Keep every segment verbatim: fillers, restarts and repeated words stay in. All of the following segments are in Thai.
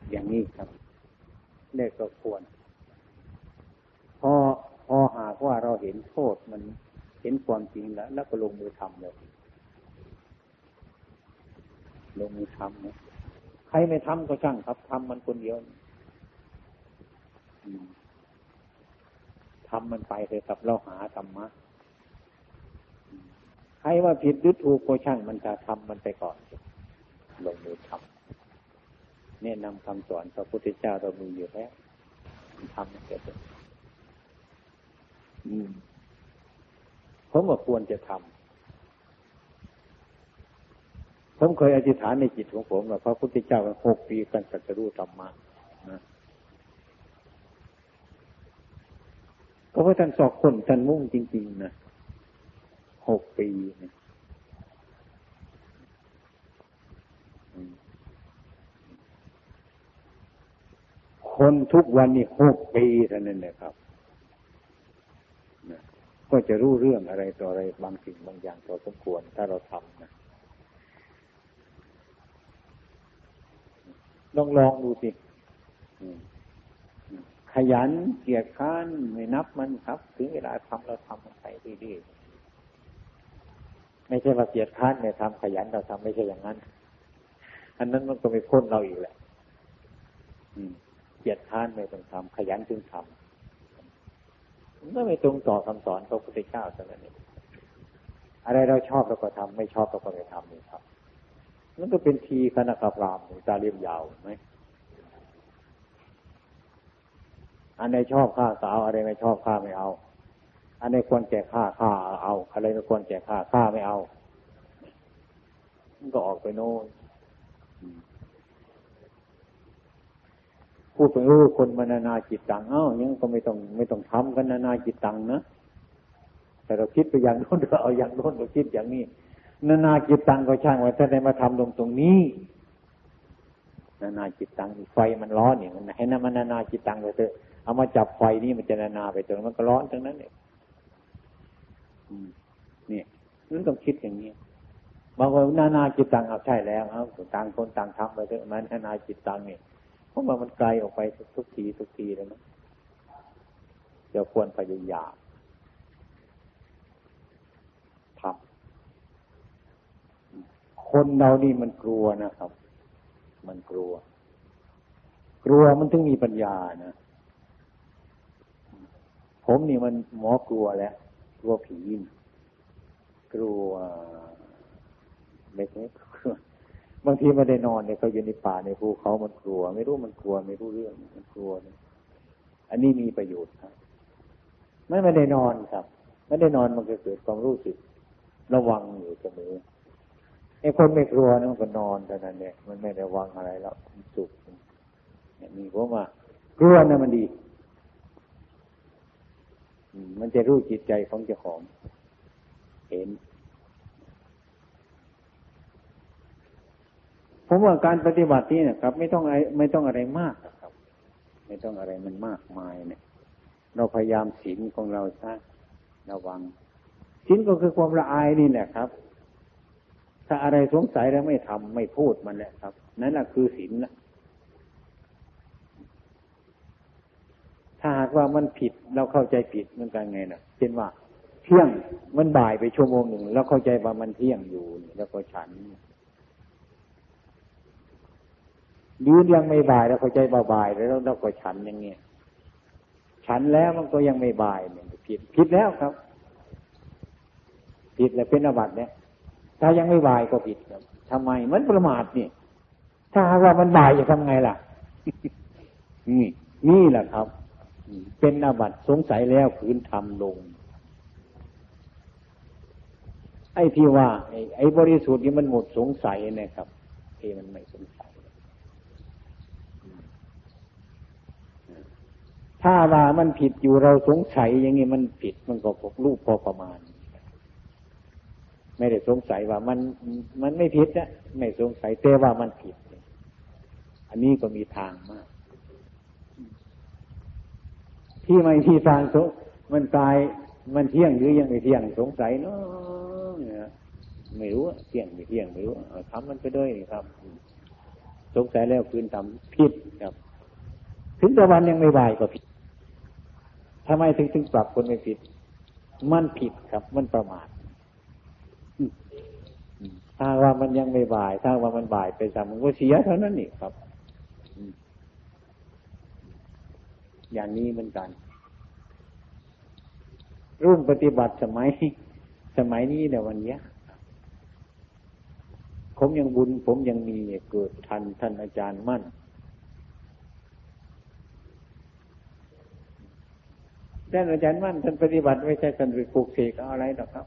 อย่างนี้ครับเด็กก็ควรพอพอหากว่าเราเห็นโทษมันเห็นความจริงแล้วแล้วก็ลงมือทำเลยลงมือทำนะใครไม่ทำก็ช่างครับทำมันคนเดียวทำมันไปเลยครับเราหาธรรมะใครว่าผิดหรือถูกก็ช่างมันจะทำมันไปก่อนลงมือทำเนี่ยนำคำสอนพระพุทธเจ้าเรามีอยู่แล้วทำเกิดผมว่าควรจะทำผมเคยอธิษฐานในจิตของผมว่าพระพุทธเจ้าหกปีกันตรัสรู้ธรรมะนะเพราะว่าท่านสอบคนท่านมุ่งจริงๆนะหกปีนะคนทุกวันนี้หกปีเท่านั้นแหละครับนะก็จะรู้เรื่องอะไรต่ออะไรบางสิ่งบางอย่างพอสมควรถ้าเราทำนะลองลองดูสิขยันเกียจคร้านไม่นับมันครับถึงเวลาทำเราทำมันไปดีๆไม่ใช่ว่าเกียจคร้านไม่ทำขยันเราทำไม่ใช่อย่างนั้นอันนั้นมันก็ไม่พ้นเราอีกแหละเกียจคร้านไม่ต้องทำขยันจึงทำมันก็ไม่ตรงต่อคำสอนพระพุทธเจ้าเท่านั้นเองอะไรเราชอบเราก็ทำไม่ชอบเราก็ไม่ทำนี่ครับมันก็เป็นทีคณะกรรมตาเรียมยาวไหมอันไหนชอบฆ่าสาวอะไรไม่ชอบฆ่าไม่เอาอันไหนควรแก่ฆ่าฆ่าเอาอะไรไม่ควรแก่ฆ่าฆ่าไม่เอามันก็ออกไปโน่นพูดไปเออคนมานานาจิตตังเอ้ายังก็ไม่ต้องไม่ต้องทำกันนานาจิตตังนะแต่เราคิดไปอย่างโน้นเราเอาอย่างโน้นเราคิดอย่างนี้นานาจิตตังก็ช่างว่าถ้าได้มาทำลงตรงนี้นานาจิตตังไฟมันร้อนเนี่ยมันให้นั่นมันนานาจิตตังไปเถอะเอามาจับไฟนี่มันจะนานาไปจนมันก็ร้อนทั้งนั้นเนี่ยนี่นั่นต้องคิดอย่างนี้บางคนนานาจิตตังเอาใช่แล้วเอาต่างคนต่างทำไปเถอะมันนานาจิตตังเนี่ยเพราะว่ามันไกลออกไปทุกทีทุกทีเลยนะเดี๋ยวควรพยายามทำคนเรานี่มันกลัวนะครับมันกลัวกลัวมันถึงมีปัญญานะผมนี่มันหมอกลัวแล้วกลัวผีกลัวไม่ใช่บางทีไม่ได้นอนเนี่ยเขาอยู่ในป่าในภูเขามันกลัวไม่รู้มันกลัวไม่รู้เรื่องมันกลัวนะอันนี้มีประโยชน์ครับไม่ไม่ได้นอนครับไม่ได้นอนมันก็เกิดความรู้สึกระวังอยู่เสมอไอ้คนไม่กลัวนะมันก็นอนเท่านั้นเนี่ยมันไม่ได้ระวังอะไรแล้วมันสุขเนี่ยมีผมว่ากลัวนะมันดีมันจะรู้จิตใจของเจ้าของเห็นผมว่าการปฏิบัตินี่นะครับไม่ต้องอะไรไม่ต้องอะไรมากครับไม่ต้องอะไรมันมากมายเนี่ยเราพยายามศีลของเราซะระวังศีลก็คือความละอายนี่แหละครับถ้าอะไรสงสัยแล้วไม่ทำไม่พูดมันแหละครับนั่นแหละคือศีลนะถ้าหากว่ามันผิดเราเข้าใจผิดมันกันไงนะเช่นว่าเที่ยงมันบ่ายไปชั่วโมงหนึ่งแล้วเข้าใจว่ามันเที่ยงอยู่แล้วก็ฉันยืนยังไม่บ่ายแล้วเข้าใจว่าบ่ายแล้วเราก็ฉันอย่างเงี้ยฉันแล้วมันก็ยังไม่บ่ายเนี่ยผิดผิดแล้วครับผิดแล้วเป็นอาบัติเนี่ยถ้ายังไม่บ่ายก็ผิดครับทำไมมันประมาทนี่ถ้าหากว่ามันบ่ายจะทำไงล่ะนี่นี่แหละครับเป็นอาบัติสงสัยแล้วขืนทำลงไอ้ที่ว่าไอ้ไอ้บริสุทธิ์นี่มันหมดสงสัยนะครับที่มันไม่สงสัยถ้าว่ามันผิดอยู่เราสงสัยอย่างนี้มันผิดมันก็พกรูปพอประมาณไม่ได้สงสัยว่ามันมันไม่ผิดนะไม่สงสัยแต่ว่ามันผิดอันนี้ก็มีทางมากที่ไม่ที่ทางสงมันตายมันเที่ยงหรือยังไม่เที่ยงสงสัยเนาะไม่รู้เที่ยงไม่เที่ยงไม่รู้ทำมันไปด้วยครับสสงสัยแล้วคืนทำผิดครับถึงตะวันยังไม่บ่ายก็ผิดทำไมถึงถึงปรับคนไม่ผิดมันผิดครับมันประมาทถ้าว่ามันยังไม่บ่ายถ้าว่ามันบ่ายไปซ้ำมันก็เสียเท่านั้นนี่ครับอย่างนี้เหมือนกันรุ่นปฏิบัติสมัยสมัยนี้เนี่ยวันนี้ผมยังบุญผมยังมีเกิดทันท่านอาจารย์มั่นท่านอาจารย์มั่นท่านปฏิบัติไม่ใช่ท่านไปปลูกเสกอะไรหรอกครับ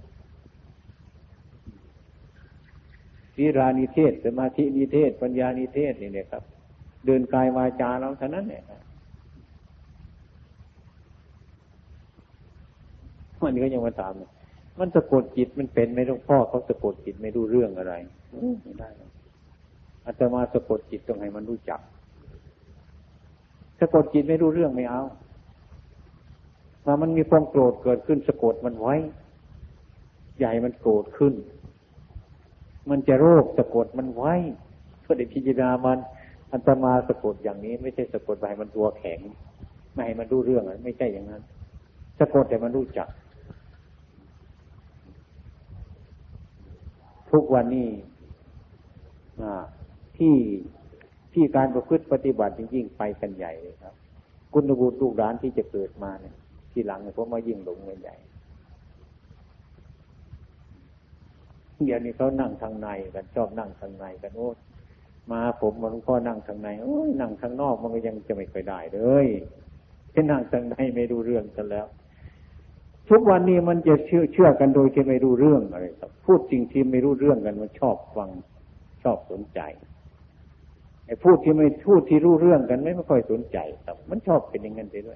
ศีรานิเทศสมาธินิเทศปัญญานิเทศนี่เนี่ยครับเดินกายวาจาเราเท่านั้นเนี่ยมันก็ยังมาถามมันสะกดจิตมันเป็นไหมหลวงพ่อเขาสะกดจิตไม่รู้เรื่องอะไรไม่ได้อาตมาสะกดจิตต้องให้มันรู้จักสะกดจิตไม่รู้เรื่องไม่เอาถ้ามันมีความโกรธเกิดขึ้นสะกดมันไว้อย่าให้มันโกรธขึ้นมันจะโรคสะกดมันไว้เพื่อได้พิจารณามันอาตมาสะกดอย่างนี้ไม่ใช่สะกดไปให้มันตัวแข็งไม่ให้มันรู้เรื่องไม่ใช่อย่างนั้นสะกดแต่มันรู้จักทุกวันนี้ที่ที่การประพฤติปฏิบัติยิ่งไปกันใหญ่เลยครับคุณบุตรลูกหลานที่จะเกิดมาเนี่ยที่หลังเนี่ยผมมายิ่งหลงกันใหญ่เดี๋ยวนี้เขานั่งทางในกันชอบนั่งทางในกันโอ้มาผมมาหลวงพ่อนั่งทางในโอ้ยนั่งทางนอกมันก็ยังจะไม่ค่อยได้เลยแค่นั่งทางในไม่รู้เรื่องกันแล้วทุกวันนี้มันจะเชื่อเชื่อกันโดยที่ไม่รู้เรื่องอะไรครับพูดจริงที่ไม่รู้เรื่องกันมันชอบฟังชอบสนใจไอ้พูดที่ไม่พูดที่รู้เรื่องกันไม่ไม่ค่อยสนใจครับมันชอบเป็นอย่างนั้นไปด้วย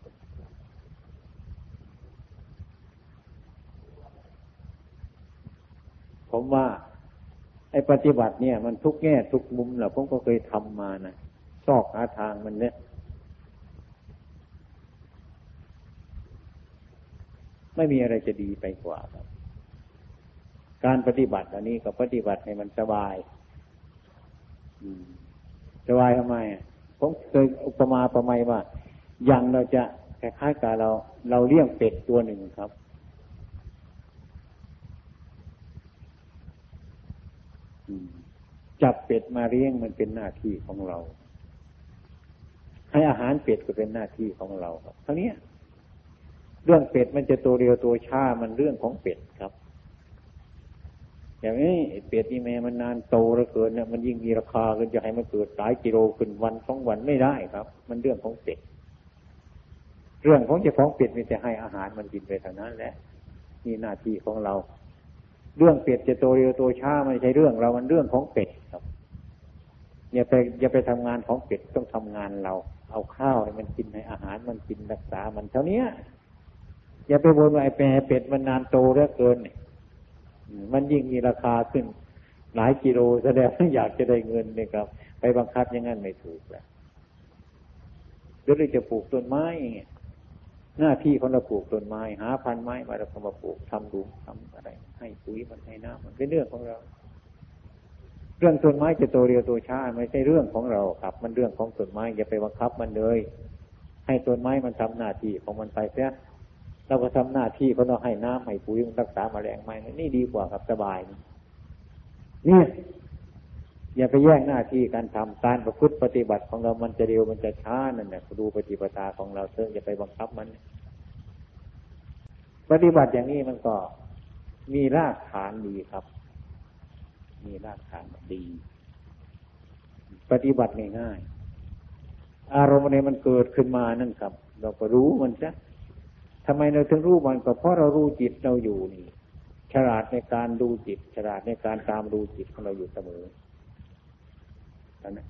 ผมว่าไอ้ปฏิบัติเนี่ยมันทุกแง่ทุกมุมแหละผมก็เคยทำมานะซอกหาทางมันเนี่ยไม่มีอะไรจะดีไปกว่าครับการปฏิบัติอันนี้ก็ปฏิบัติให้มันสบายสบายทำไมผมเคยอุปมาประไมยว่าอย่างเราจะคล้ายๆกับเราเราเลี้ยงเป็ดตัวหนึ่งครับจับเป็ดมาเลี้ยงมันเป็นหน้าที่ของเราให้อาหารเป็ดก็เป็นหน้าที่ของเราครับเท่านี้เรื่องเป็ดมันจะตัวเรียวตัวช้ามันเรื่องของเป็ดครับอย่างนี้เป็ดนี่แม่มันนานโตแล้วเกินเนี่ยมันยิ่งมีราคาขึ้นจะให้มันเกิดหลายกิโลขึ้นวันสองวันไม่ได้ครับมันเรื่องของเป็ดเรื่องของเจ้าของเป็ดมีแต่ให้อาหารมันกินไปเท่านั้นแหละนี่หน้าที่ของเราเรื่องเป็ดจะโตเร็วโตช้าไม่ใช่เรื่องเรามันเรื่องของเป็ดครับอย่าไปอย่าไปทำงานของเป็ดต้องทำงานเราเอาข้าวให้มันกินให้อาหารมันกินรักษามันเท่านี้อย่าไปบ่นว่าไอ้เป็ดมันนานโตเหลือเกินมันยิ่งมีราคาขึ้นหลายกิโลแสดงว่าอยากจะได้เงินเนี่ยครับไปบังคับอย่างนั้นไม่ถูกแล้วเดี๋ยวเราจะปลูกต้นไม้อย่างเงี้ยหน้าที่ของเราปลูกต้นไม้หาพันธุ์ไม้มาแล้วก็มาปลูกทำดูทำอะไรให้ปุ๋ยมันให้น้ำมันเป็นเรื่องของเราเรื่องต้นไม้จะโตเร็วโตช้าไม่ใช่เรื่องของเราครับมันเรื่องของต้นไม้อย่าไปบังคับมันเลยให้ต้นไม้มันทำหน้าที่ของมันไปเสียเราก็ทำหน้าที่ของเราให้น้ำให้ปุ๋ยรักษาแมลงไม้นี่ดีกว่าครับสบายนี่อย่าไปแย่งหน้าที่การทำการประพฤติปฏิบัติของเรามันจะเร็วมันจะช้านั่นแหละดูปฏิปทาของเราเถอะอย่าไปบังคับมันปฏิบัติอย่างนี้มันก็มีรากฐานดีครับมีรากฐานดีปฏิบัติง่ายๆอารมณ์อะไรมันเกิดขึ้นมานั่นครับเราก็รู้มันซะทำไมเราถึงรู้มันก็เพราะเรารู้จิตเราอยู่นี่ฉลาดในการดูจิตฉลาดในการตามดูจิตของเราอยู่เสมอนะ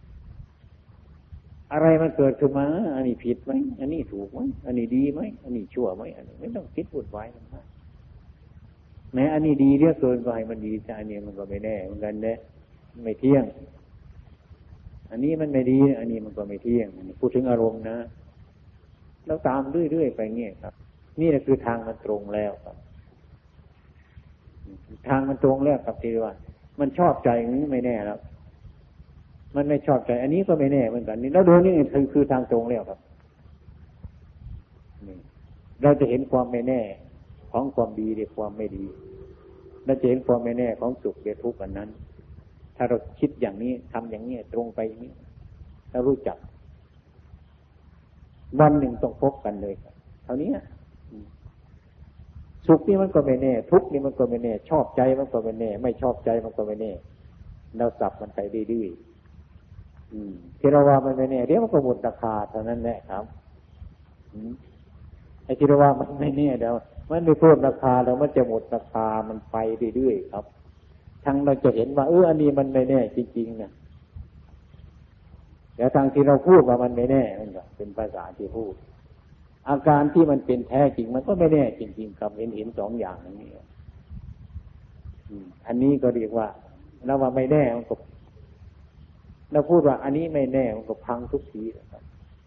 อะไรมันเกิดขึ้นมาอันนี้ผิดไหมอันนี้ถูกไหมอันนี้ดีไหมอันนี้ชั่วไหมอันนี้ไม่ต้องคิดวุ่นวายมันนะแม้อันนี้ดีเรียกเกินก็ให้มันดีแต่อันนี้มันก็ไม่แน่เหมือนกันเนี่ยไม่เที่ยงอันนี้มันไม่ดีอันนี้มันก็ไม่เที่ยงพูดถึงอารมณ์นะแล้วตามเรื่อยๆไปเงี้ยครับนี่แหละคือทางมันตรงแล้วครับทางมันตรงแล้วครับที่ว่ามันชอบใจนี้ไม่แน่แล้วมันไม่ชอบใจอันนี้ก็ไม่แน่เหมือนกันนี่เราดูนี่คือคือทางตรงแล้วครับนี่เราจะเห็นความไม่แน่ของความดีหรือความไม่ดีเราจะเห็นความไม่แน่ของสุขหรือทุกข์อันนั้นถ้าเราคิดอย่างนี้ทำอย่างนี้ตรงไปอย่างนี้เรารู้จักวันหนึ่งต้องพบกันเลยเท่านี้สุขนี่มันก็ไม่แน่ทุกข์นี่มันก็ไม่แน่ชอบใจมันก็ไม่แน่ไม่ชอบใจมันก็ไม่แน่เราสับมันไปดื้อๆที่เราว่ามันไม่แน่เดี๋ยวมันก็หมดราคาเท่านั้นแหละครับไอ้ที่เราว่ามันไม่แน่เดี๋ยวมันไม่เพิ่มราคาแล้วมันจะหมดราคามันไปเรื่อยๆครับทั้งเราจะเห็นว่าเอออันนี้มันไม่แน่จริงๆนะแล้วทางที่เราพูดว่ามันไม่แน่นั่นก็เป็นภาษาที่พูดอาการที่มันเป็นแท้จริงมันก็ไม่แน่จริงๆครับเห็นเห็นสองอย่างนี้อันนี้ก็เรียกว่าเราว่าไม่แน่มันก็เราพูดว่าอันนี้ไม่แน่มันก็พังทุกทีนะครับ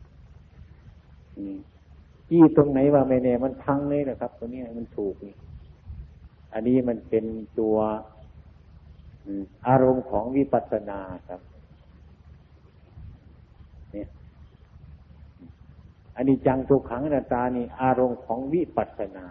ที่ตรงไหนว่าไม่แน่มันพังเลยนะครับตัวนี้มันถูกนี่อันนี้มันเป็นตัวอารมณ์ของวิปัสสนาครับเนี่ยอันนี้จังทุกขังอนัตตานี่อารมณ์ของวิปัสสนา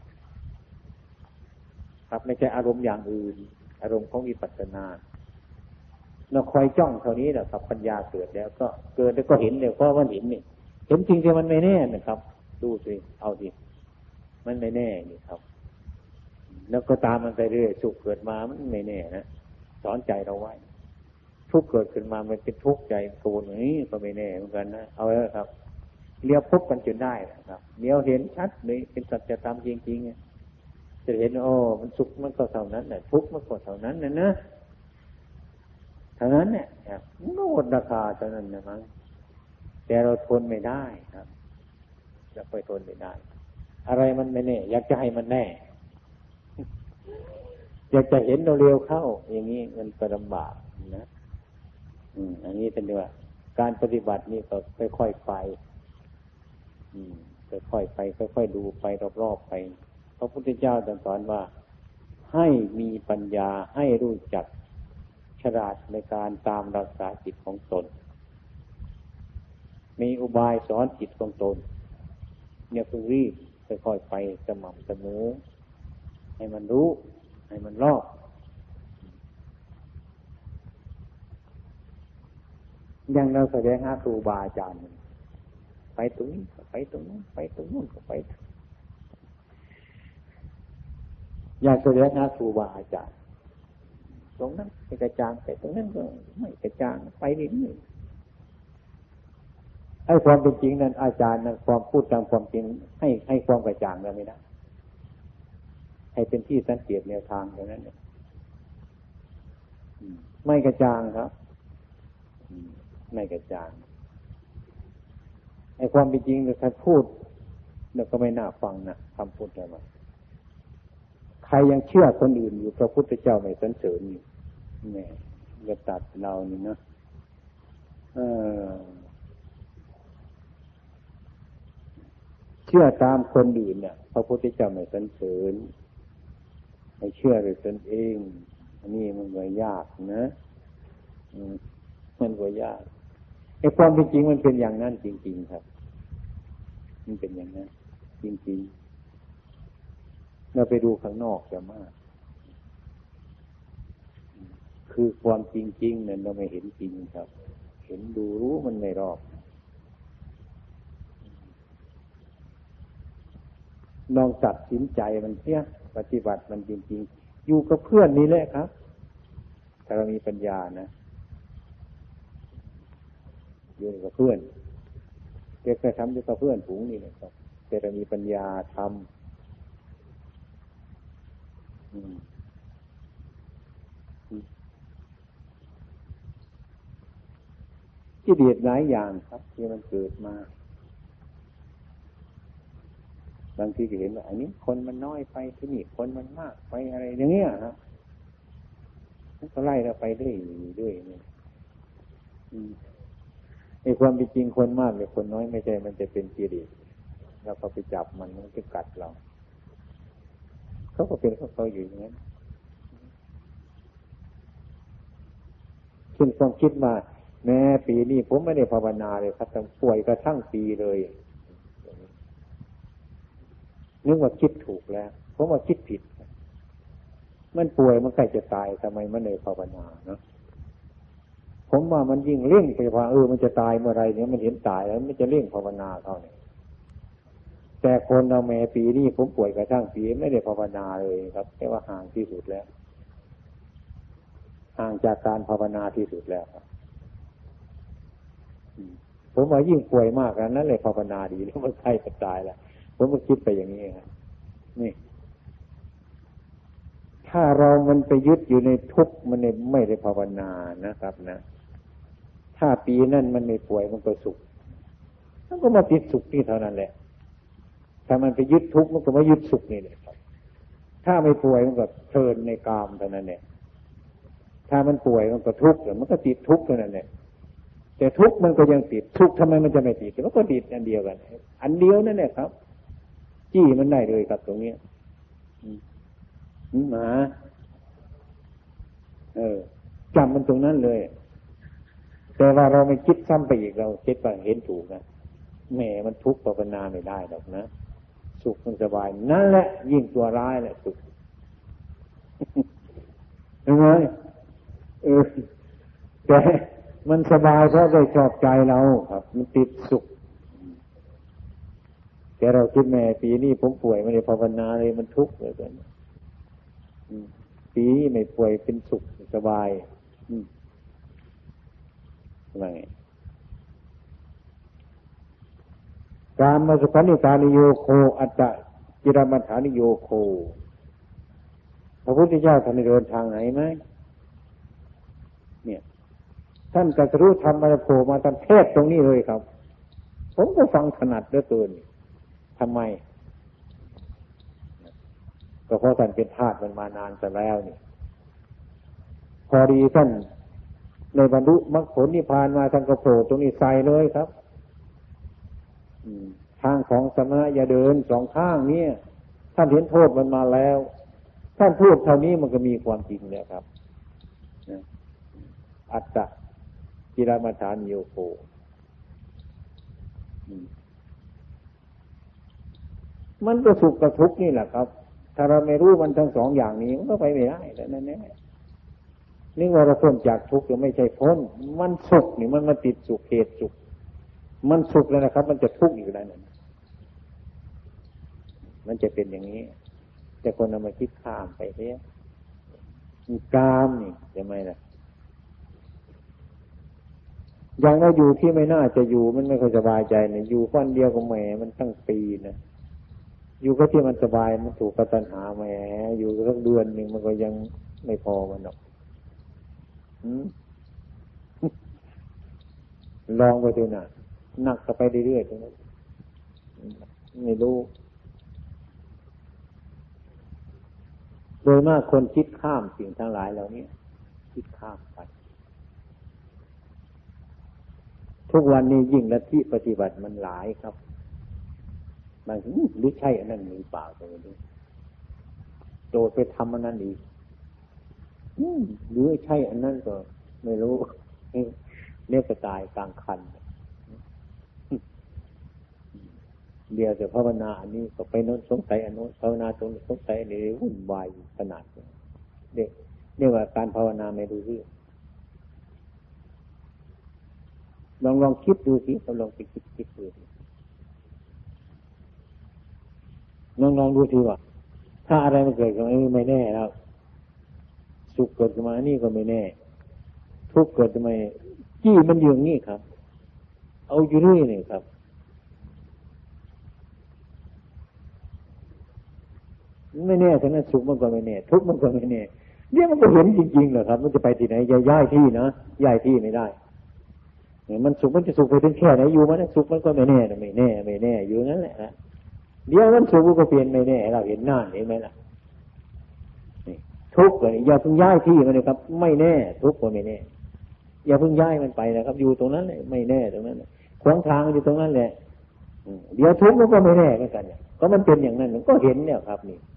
ครับไม่ใช่อารมณ์อย่างอื่นอารมณ์ของวิปัสสนาเราคอยจ้องเท่านี้แหละครับปัญญาเกิดแล้วก็เกิดแล้วก็เห็นเลยเพราะมันเห็นนี่เห็นจริงที่มันไม่แน่นะครับดูสิเอาสิมันไม่แน่นี่ครับแล้วก็ตามมันไปเรื่อยสุขเกิดมามันไม่แน่นะสอนใจเราไว้ทุกข์เกิดขึ้นมามันเป็นทุกข์ใจโกรธอย่างนี้ก็ไม่แน่เหมือนกันนะเอาแล้วครับเลี้ยวพบกันจนได้นะครับเลี้ยวเห็นชัดเลยเป็นสัจธรรมจริงๆจะเห็นโอ้มันสุขมันก็เท่านั้นแหละทุกข์มันก็เท่านั้นนะนะเท่านั้นเนี่ยโน่นราคาเท่านั้นนะมั้งแต่เราทนไม่ได้ครับจะไปทนไม่ได้อะไรมันไม่แน่อยากจะให้มันแน่อยากจะเห็นเราเร็วเข้าอย่างนี้มันก็ลำบากนะอืมอันนี้เป็นว่าการปฏิบัตินี่ก็ค่อยๆไปอืมค่อยๆไปค่อยๆดูไปรอบๆไปพระพุทธเจ้าตรัสสอนว่าให้มีปัญญาให้รู้จักฉลาดในการตามรักษาจิตของตนมีอุบายสอนจิตของตนเนี่ยคือรีบค่อยๆไปสม่ำเสมอให้มันรู้ให้มันรอบอย่างเราแสดงหาครูบาอาจารย์ไปตรงนี้ไปตรงนู้นไปตรงนู้นก็ไปอยากแสดงหาครูบาอาจารย์ตรงนั้นไปกระจางไปตรงนั้นก็ไม่กระจางไปเรื่อยๆไอ้ความเป็นจริงนั้นอาจารย์นั้นความพูดตามความจริงให้ให้ความกระจ่างเราไม่ได้ให้เป็นที่สังเกตแนวทางอย่างนั้นเนี่ยไม่กระจ่างครับไม่กระจ่างไอ้ความเป็นจริงเนี่ยท่านพูดเนี่ยก็ไม่น่าฟังนะคำพูดอะไรมาใครยังเชื่อคนอื่นอยู่พระพุทธเจ้าไม่สรรเสริญนี่แหมจะตัดเรานี่นะเออเชื่อตามคนอื่นเนี่ยพระพุทธเจ้าไม่สรรเสริญไม่เชื่อเลยตนเองอันนี้มันก็ยากนะมันก็ยากไอ้ความเป็นจริงมันเป็นอย่างนั้นจริงๆครับมันเป็นอย่างนั้นจริงๆเราไปดูข้างนอกจะมากคือความจริงๆเนี่ยเราไม่เห็นจริงครับเห็นดูรู้มันไม่รอบลองตัดสินใจมันเสียปฏิบัติมันจริงๆอยู่กับเพื่อนนี่แหละครับถ้าเรามีปัญญานะอยู่กับเพื่อนแกเคยทำอยู่กับเพื่อนฝูงนี่นะครับแต่เรามีปัญญาทำกิเลสหลายอย่างครับที่มันเกิดมาบางทีก็เห็นว่าอันนี้คนมันน้อยไปที่นี่คนมันมากไปอะไรอย่างเงี้ยครับมันก็ไล่เราไปเรื่อยๆด้วยนี่ไอ้ความเป็นจริงคนมากหรือคนน้อยไม่ใช่มันจะเป็นกิเลสเราก็ไปจับมันมันจะกัดเราเขาก็เป็นเขาเขาอยู่อย่างนั้น เช่นความคิดมาแม้ปีนี้ผมไม่ได้ภาวนาเลยครับต้องป่วยกระทั่งปีเลยนึกว่าคิดถูกแล้วผมว่าคิดผิดมันป่วยมันใกล้จะตายทำไมมันเลยภาวนาเนาะผมว่ามันยิ่งเร่งไปว่าเออมันจะตายเมื่อไรเนี่ยมันเห็นตายแล้วมันจะเร่งภาวนาเขาเนี่ยแต่คนเราแม้ปีนี้ผมป่วยกระทั่งปีไม่ได้ภาวนาเลยครับแค่ว่าห่างที่สุดแล้วห่างจากการภาวนาที่สุดแล้วครับผมว่ายิ่งป่วยมากนั้นเลยภาวนาดีแล้วมันใกล้จะตายแล้วผมก็คิดไปอย่างนี้ครับนี่ถ้าเรามันไปยึดอยู่ในทุกข์มันไม่ได้ภาวนานะครับนะถ้าปีนั้นมันไม่ป่วยมันก็สุขมันก็มาติดสุขนี่เท่านั้นแหละถ้ามันไปยึดทุกข์มันก็มายึดสุขนี่แหละถ้าไม่ป่วยมันก็เพลินในกามเท่านั้นแหละถ้ามันป่วยมันก็ทุกข์มันก็ติดทุกข์เท่านั้นแหละแต่ทุกข์มันก็ยังติดทุกข์ทำไมมันจะไม่ติดมันก็ติดอันเดียวกันอันเดียวนั่นแหละครับจี้มันได้เลยครับตรงนี้หมาเออจำมันตรงนั้นเลยแต่ว่าเราไม่คิดซ้ำไปอีกเราคิดว่าเห็นถูกนะแหมมันทุกข์ภาวนาไม่ได้หรอกนะสุขมันสบายนั่นแหละยิ่งตัวร้ายแหละสุขเห็นไหมเออแต่มันสบายเพราะได้ชอบใจเราครับมันติดสุขแต่เราคิดแม่ปีนี้ผมป่วยไม่ได้ภาวนาเลยมันทุกข์เลยกันปีนี้ไม่ป่วยเป็นสุขสบายอะไรการมาสุขานิการนิโยโคอัตตะจิรมัฏฐานิโยโคพระพุทธเจ้าท่านเดินทางไหนไหมเนี่ยท่านตรัสรู้ธรรมมาโผล่มาตามเทศตรงนี้เลยครับผมก็ฟังถนัดเหลือเกินทำไมก็เพราะท่านเป็นทาสมันมานานซะแล้วนี่พอดีท่านในบรรลุมรรคผลนิพพานมาท่านก็โผล่ตรงนี้ใส่เลยครับทางของสมณะอย่าเดินสองข้างเนี่ยท่านเห็นโทษมันมาแล้วท่านพูดเท่านี้มันก็มีความจริงแล้วครับอัตตะจิรมัฏฐานิโยโคมันก็สุขกับทุกข์นี่แหละครับถ้าเราไม่รู้มันทั้งสองอย่างนี้มันก็ไปไม่ได้แล้วนั่นแน่นี่ว่าเราพ้นจากทุกข์ยังไม่ใช่พ้นมันสุขนี่มันมาติดสุขเหตุสุขมันสุขแล้วนะครับมันจะทุกข์อยู่แล้วนั่นมันจะเป็นอย่างนี้แต่คนเอามาคิดข้ามไปเสียมีกามนี่จะไม่ล่ะอย่างเราอยู่ที่ไม่น่าจะอยู่มันไม่ค่อยสบายใจเนี่ยอยู่วันเดียวกับแหมมันตั้งปีนะอยู่ก็ที่มันสบายมันถูกกตัณหาแหมอยู่สักเดือนหนึ่งมันก็ยังไม่พอมันหรอกลองไปดูนะหนักก็ไปเรื่อยๆตรงนั้นไม่รู้โดยมากคนคิดข้ามสิ่งทั้งหลายเหล่านี้คิดข้ามไปทุกวันนี้ยิ่งลัทธิปฏิบัติมันหลายครับบางทีหรือใช่อันนั้นหรือเปล่าตัวนี้โดดไปทำอันนั้นอีกหรือใช่อันนั้นก็ไม่รู้เนี่ยก็ตายกลางคันเดี๋ยวจะภาวนาอันนี้ก็ไปโน้นสงสัยอันโน้นภาวนาตรงนี้สงสัยอันนี้วุ่นวายขนาดนี้เด็กเรียกว่าการภาวนาไม่รู้เรื่องลองลองคิดดูสิเราลองไปคิดคิดดูลองลองดูสิว่าถ้าอะไรมันเกิดขึ้นมาไม่แน่แล้วสุขเกิดขึ้นมานี่ก็ไม่แน่ทุกข์เกิดขึ้นมาจี้มันอยู่อย่างนี้ครับเอาอยู่นี่นี่ครับไม่แน่ทั้งนั้นสุขมันก็ไม่แน่ทุกข์มันก็ไม่แน่เนี่ยมันก็เห็นจริงๆเหรอครับมันจะไปที่ไหนจะย้ายที่นะย้ายที่ไม่ได้มันสุขมันจะสุขไปถึงแค่ไหนอยู่มันสุขมันก็ไม่แน่ไม่แน่ไม่แน่อยู่นั่นแหละนะเดี๋ยวมันสุขก็เปลี่ยนไม่แน่เราเห็นหน้าเห็นไหมล่ะทุกข์เลยอย่าเพิ่งย้ายที่มันเลยครับไม่แน่ทุกข์ก็ไม่แน่อย่าเพิ่งย้ายมันไปนะครับอยู่ตรงนั้นเลยไม่แน่ตรงนั้นขวางทางอยู่ตรงนั้นแหละเดี๋ยวทุกข์มันก็ไม่แน่เหมือนกันเนี่ยก็มันเป็นอย่างนั้นมันก็เห็นเนี่ยครับนี่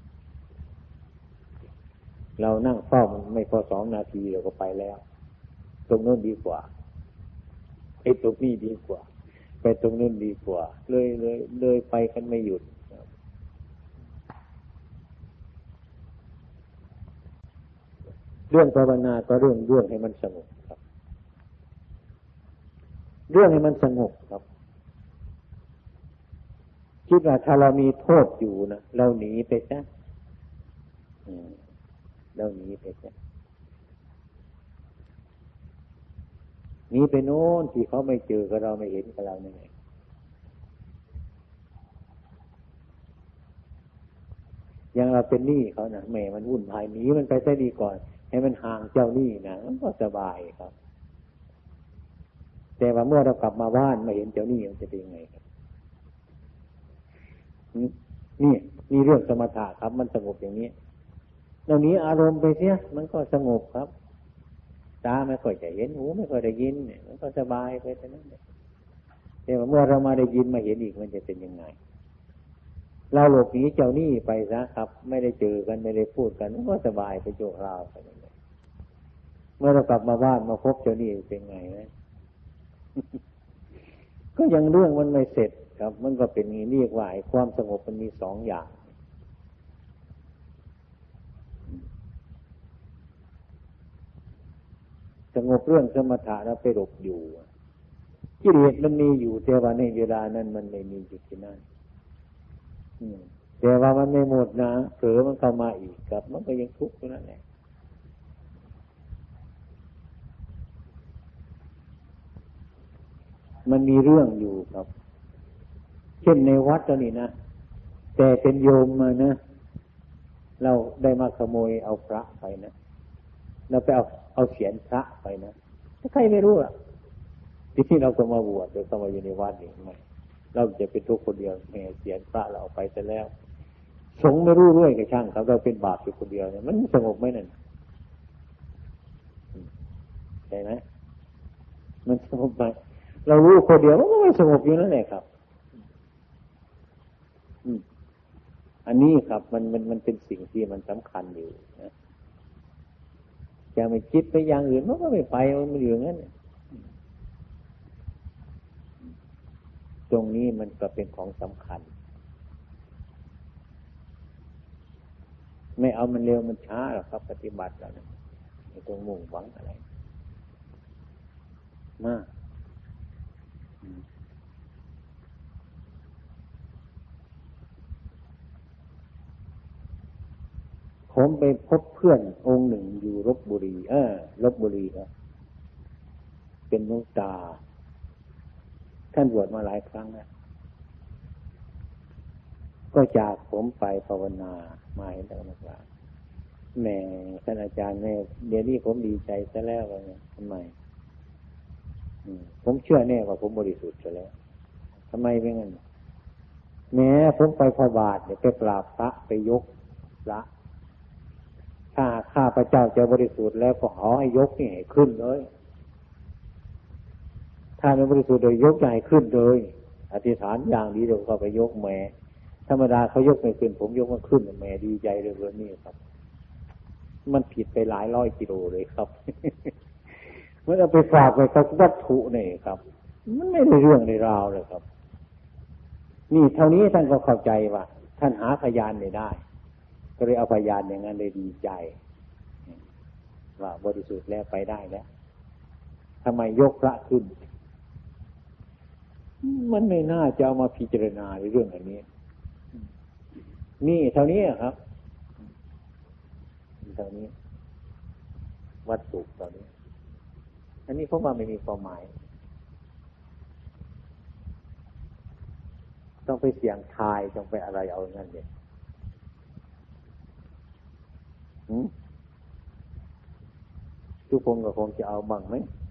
เรานั่งเฝ้ามันไม่พอสองนาทีเราก็ไปแล้วตรงโน้นดีกว่าไอ้ตรงนี้ดีกว่าไปตรงนู้นดีกว่าเลยเลยเลยไปกันไม่หยุดเรื่องภาวนาก็เรื่องเรื่องให้มันสงบครับเรื่องให้มันสงบครับคิดว่าถ้าเรามีโทษอยู่นะเราหนีไปซะเราหนีไปซะหนีไปโน่นที่เขาไม่เจอกับเราไม่เห็นกับเราเนี่ยยังเราเป็นหนี้เขานะแม่มันวุ่นวายหนีมันไปซะดีก่อนให้มันห่างเจ้าหนี้นะมันก็สบายครับแต่ว่าเมื่อเรากลับมาบ้านมาเห็นเจ้าหนี้มันจะเป็นยังไงครับนี่นี่เรื่องสมถะครับมันสงบอย่างนี้เราหนีอารมณ์ไปเสียมันก็สงบครับตาไม่ค่อยจะเห็นหูไม่ค่อยได้ยินเนี่ยมันก็สบายไปแต่นั้นแหละแต่ว่าเมื่อเรามาได้ยินมาเห็นอีกมันจะเป็นยังไงเราหลบหนีเจ้าหนี้ไปซะครับไม่ได้เจอกันไม่ได้พูดกันมันก็สบายไปโจกเราไปเลยเมื่อเรากลับมาบ้านมาพบเจ้าหนี้เป็นไงนะก็ยังเรื่องมันไม่เสร็จครับมันก็เป็นอย่างนี้เรียกว่าความสงบมันมีสองอย่างสงบเรื่องสมถะแล้วไปหลบอยู่กิเลสมันมีอยู่แต่ว่าในเวลานั้นมันไม่มีอยู่ที่นั่นแต่ว่ามันไม่หมดนะเผลอมันเข้ามาอีกครับมันก็ยังทุกข์อยู่นั่นแหละมันมีเรื่องอยู่ครับเช่นในวัดตอนนี้นะแต่เป็นโยมมานะเราได้มาขโมยเอาพระไปนะเราไปเอาเอาเสียนพระไปนะใครไม่รู้อ่ะที่นี่เราก็มาบวชโดยเข้ามาอยู่ในวัดนี่ไม่เราจะเป็นทุกข์คนเดียวแห่เสียนพระเราเอาไปแต่แล้วสงฆ์ไม่รู้ด้วยกับช่างครับเราเป็นบาปอยู่คนเดียวเนี่ยมันสงบไหมนั่นใช่ไหมมันสงบไหมเรารู้คนเดียวมันก็ไม่สงบอยู่นั่นแหละครับอันนี้ครับมันมันมันเป็นสิ่งที่มันสำคัญอยู่นะจะไม่คิดไปอย่างอื่นมันก็ไม่ไปมันอยู่งั้นตรงนี้มันก็เป็นของสำคัญไม่เอามันเร็วมันช้าหรอกครับปฏิบัติแล้วนะไม่ต้องมุ่งหวังอะไรมากผมไปพบเพื่อนองค์หนึ่งอยู่ลพบุรีเออลพบุรีครับเป็นหลวงตาท่านบวชมาหลายครั้งแล้วก็จากผมไปภาวนามาเห็นธรรมกาแม่ท่านอาจารย์แม่เดี๋ยวนี้ผมดีใจซะแล้วว่าทำไมผมเชื่อแน่ว่าผมบริสุทธิ์ซะแล้วทำไมเป็นงั้นแม้ผมไปพระบาทเนี่ยไปกราบพระไปยกพระถ้าข้าพระเจ้าจะบริสุทธิ์แล้วก็ขอให้ยกนี่ให้ขึ้นเลยถ้าไม่บริสุทธิ์โดยยกใหญ่ขึ้นเลยอธิษฐานอย่างดีเดี๋ยวก็ไปยกแม่ธรรมดาเขายกไม่ขึ้นผมยกมันขึ้นแม่ดีใจเลยเรื่องนี้ครับมันผิดไปหลายร้อยกิโลเลยครับมันเอาไปฝากไว้กับวัตถุนี่ครับมันไม่ได้เรื่องในราวเลยครับนี่เท่านี้ท่านก็เข้าใจว่าท่านหาพยานไม่ได้ก็เลยเอาพยานอย่างนั้นเลยดีใจว่าบริสุทธิ์แล้วไปได้แล้วทำไมยกพระขึ้นมันไม่น่าจะเอามาพิจารณาในเรื่องอันนี้นี่เท่านี้ครับเท่านี้วัตถุเท่านี้อันนี้เพราะว่าไม่มีความหมายต้องไปเสี่ยงทายต้องไปอะไรเอาอย่างนั้นเลยทุกคนก็คงจะเอาบ้างไหม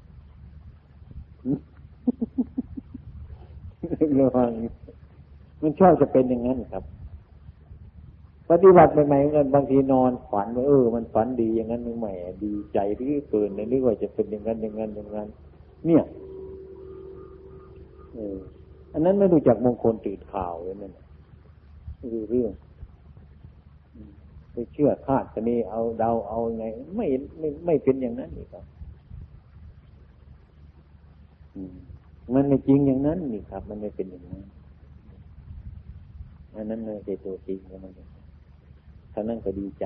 ระวังมันชอบจะเป็นอย่างนั้นครับปฏิบัติใหม่ๆเงินบางทีนอนฝันว่าเออมันฝันดีอย่างนั้นนึกใหม่ดีใจหรือเกินนึกว่าจะเป็นอย่างนั้นอย่างนั้นอย่างนั้นเนี่ยเอออันนั้นไม่รู้จักมงคลตื่นข่าวเลยนั่นคือเรื่องไปเชื่อคาดคะเนเอาเดาเอาไงไม่ไม่ไม่เป็นอย่างนั้นนี่ครับมันไม่จริงอย่างนั้นนี่ครับมันไม่เป็นอย่างนั้นอันนั้นไม่ใช่ตัวจริงของมันท่านั้นก็ดีใจ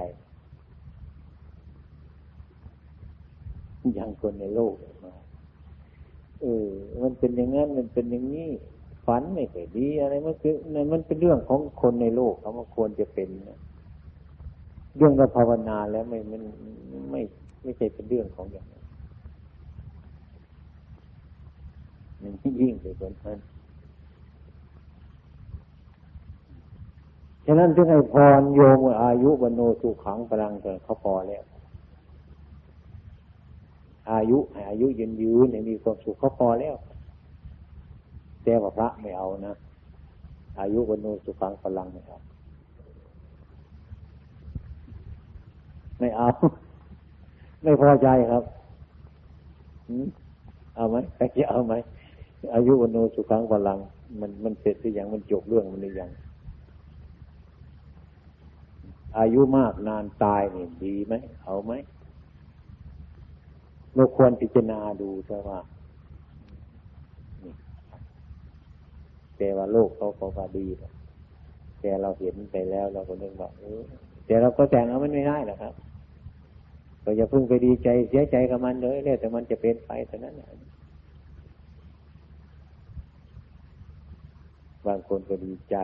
อย่างคนในโลกมาเออมันเป็นอย่างนั้นมันเป็นอย่างนี้ฝันไม่เคยดีอะไรมันคือมันเป็นเรื่องของคนในโลกเขามันควรจะเป็นเรื่องเราภาวนาแล้วไม่มันไม่ไม่ใช่เป็นเรื่องของอย่างนั้นมันยิ่งไปกว่านั้นฉะนั้นถึงให้พรโยมอายุวโนสุขังพลังเกิดเขาพอแล้วอายุอายุยืนยืนมีความสุขเขาพอแล้วแต่ว่าพระไม่เอานะอายุวโนสุขังพลังไม่เอาไม่เอาไม่พอใจครับเอาไหมใครจะเอาไหมอายุวโนสุขังพลังมันมันเสร็จหรือยังมันจบเรื่องมันหรือยังอายุมากนานตายนี่ดีไหมเอาไหมเราควรพิจารณาดูใช่ว่าแต่ว่าโลกเขาเขาก็ดีแต่เราเห็นไปแล้วเราก็นึกว่าเออแต่เราก็แต่งเอามันไม่ได้หรอกครับเราอย่าเพิ่งไปดีใจเสียใจกับมันเลยแล้วแต่มันจะเป็นไปเท่านั้นบางคนก็ดีใจ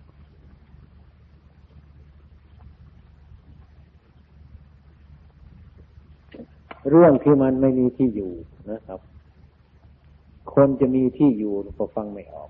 เรื่องที่มันไม่มีที่อยู่นะครับคนจะมีที่อยู่ก็ฟังไม่ออก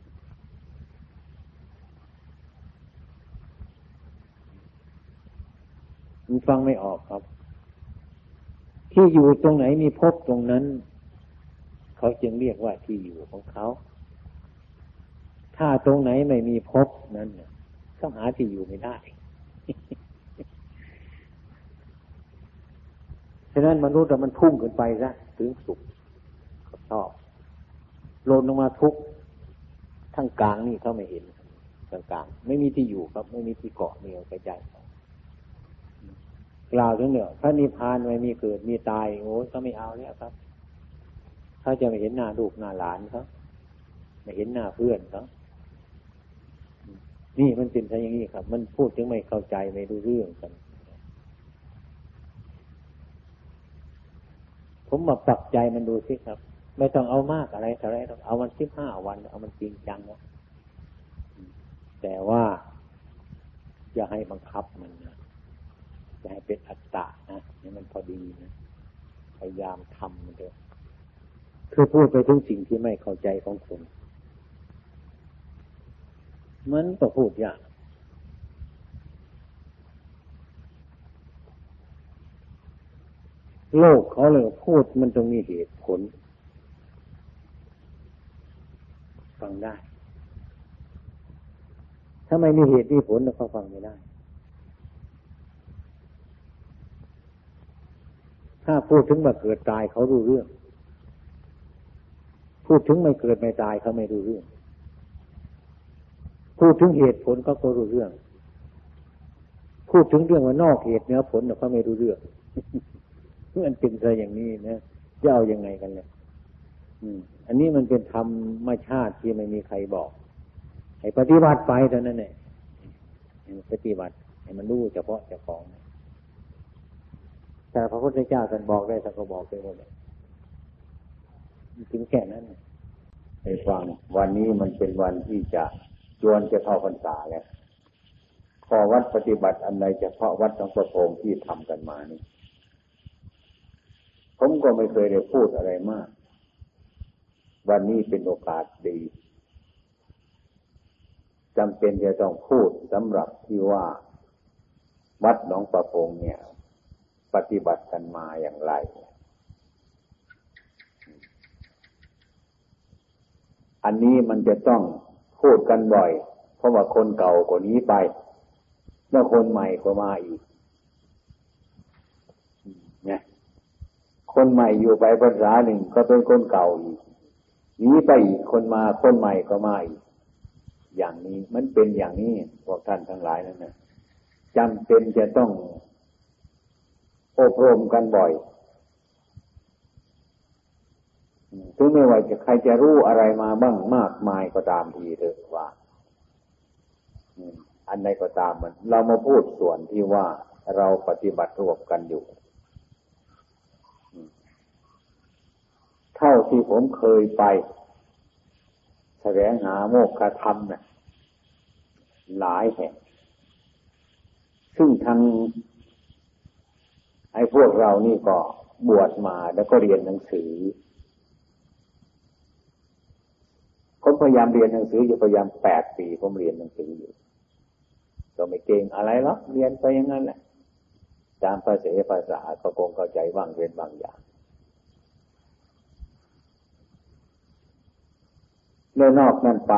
มันฟังไม่ออกครับที่อยู่ตรงไหนมีภพตรงนั้นเขาจึงเรียกว่าที่อยู่ของเขาถ้าตรงไหนไม่มีภพนั้นก็หาที่อยู่ไม่ได้ฉะนั้นมนุษย์มันพุ่งขึ้นไปซะถึงสุขชอบโลดลงมาทุกข์ทั้งกลางนี่เขาไม่เห็นกลางกลางไม่มีที่อยู่ครับไม่มีที่เกาะมีกระจายกล่าวถึงเนี่ยพระนิพพานไม่มีเกิดมีตายโอ้ยเขาไม่เอาแล้วครับเขาจะไม่เห็นหน้าลูกหน้าหลานเขาไม่เห็นหน้าเพื่อนเขานี่มันเป็นซะอย่างนี้ครับมันพูดถึงไม่เข้าใจไม่รู้เรื่องกันผมมาปรับใจมันดูสิครับไม่ต้องเอามากอะไรเท่าไรต้องเอามันสิบห้าวันเอามันจริงจังนะแต่ว่าอย่าให้บังคับมันนะอย่าให้เป็นอัตตะนะให้มันพอดีนะพยายามทำมันเถอะคือพูดไปถึงสิ่งที่ไม่เข้าใจของคนมันก็พูดยากโลกเขาเลยพูดมันต้องมีเหตุผลฟังได้ถ้าไม่มีเหตุมีผลแล้วเขาฟังไม่ได้ถ้าพูดถึงมาเกิดตายเขารู้เรื่องพูดถึงไม่เกิดไม่ตายเขาไม่รู้เรื่องพูดถึงเหตุผลเขาก็รู้เรื่องพูดถึงเรื่องว่านอกเหตุเหนือผลเขาไม่รู้เรื่องมันเป็นอะไรอย่างนี้นะจะเอายังไงกันเลยอันนี้มันเป็นธรรมชาติที่ไม่มีใครบอกให้ปฏิบัติไปเท่านั้นเองปฏิบัติให้มันรู้เฉพาะเจ้าของแต่พระพุทธเจ้าท่านบอกได้ท่านก็บอกไปหมดเลยถึงแค่นั้นไปฟังวันนี้มันเป็นวันที่จะจวนจะเข้าพรรษาแล้วข้อวัดปฏิบัติอันใดเฉพาะวัดหลวงพ่อโพงที่ทำกันมานี่ผมก็ไม่เคยได้พูดอะไรมากวันนี้เป็นโอกาสดีจำเป็นจะต้องพูดสำหรับที่ว่าวัดหนองประพงเนี่ยปฏิบัติกันมาอย่างไรอันนี้มันจะต้องพูดกันบ่อยเพราะว่าคนเก่าก็หนีไปแล้วคนใหม่ก็มาอีกเนี่ยคนใหม่อยู่ไปพรรษาหนึ่งก็เป็นคนเก่าอีกหนีไปอีกคนมาคนใหม่ก็มาอีกอย่างนี้มันเป็นอย่างนี้พวกท่านทั้งหลายนั่นนะจำเป็นจะต้องอบรมกันบ่อยถึงไม่ว่าจะใครจะรู้อะไรมาบ้างมากมายก็ตามทีเถอะว่าอันใดก็ตามมันเรามาพูดส่วนที่ว่าเราปฏิบัติร่วมกันอยู่เท่าที่ผมเคยไปแสวงหาโมกขธรรมน่ะหลายแห่งซึ่งทางไอ้พวกเรานี่ก็บวชมาแล้วก็เรียนหนังสือผมพยายามเรียนหนังสืออยู่พยายามแปดปีผมเรียนหนังสืออยู่ก็ไม่เก่งอะไรหรอกเรียนไปอย่างนั้นแหละตามภาษาภาษาก็คงเข้าใจบ้างเรียนบางอย่างเมื่อนอกนั้นไป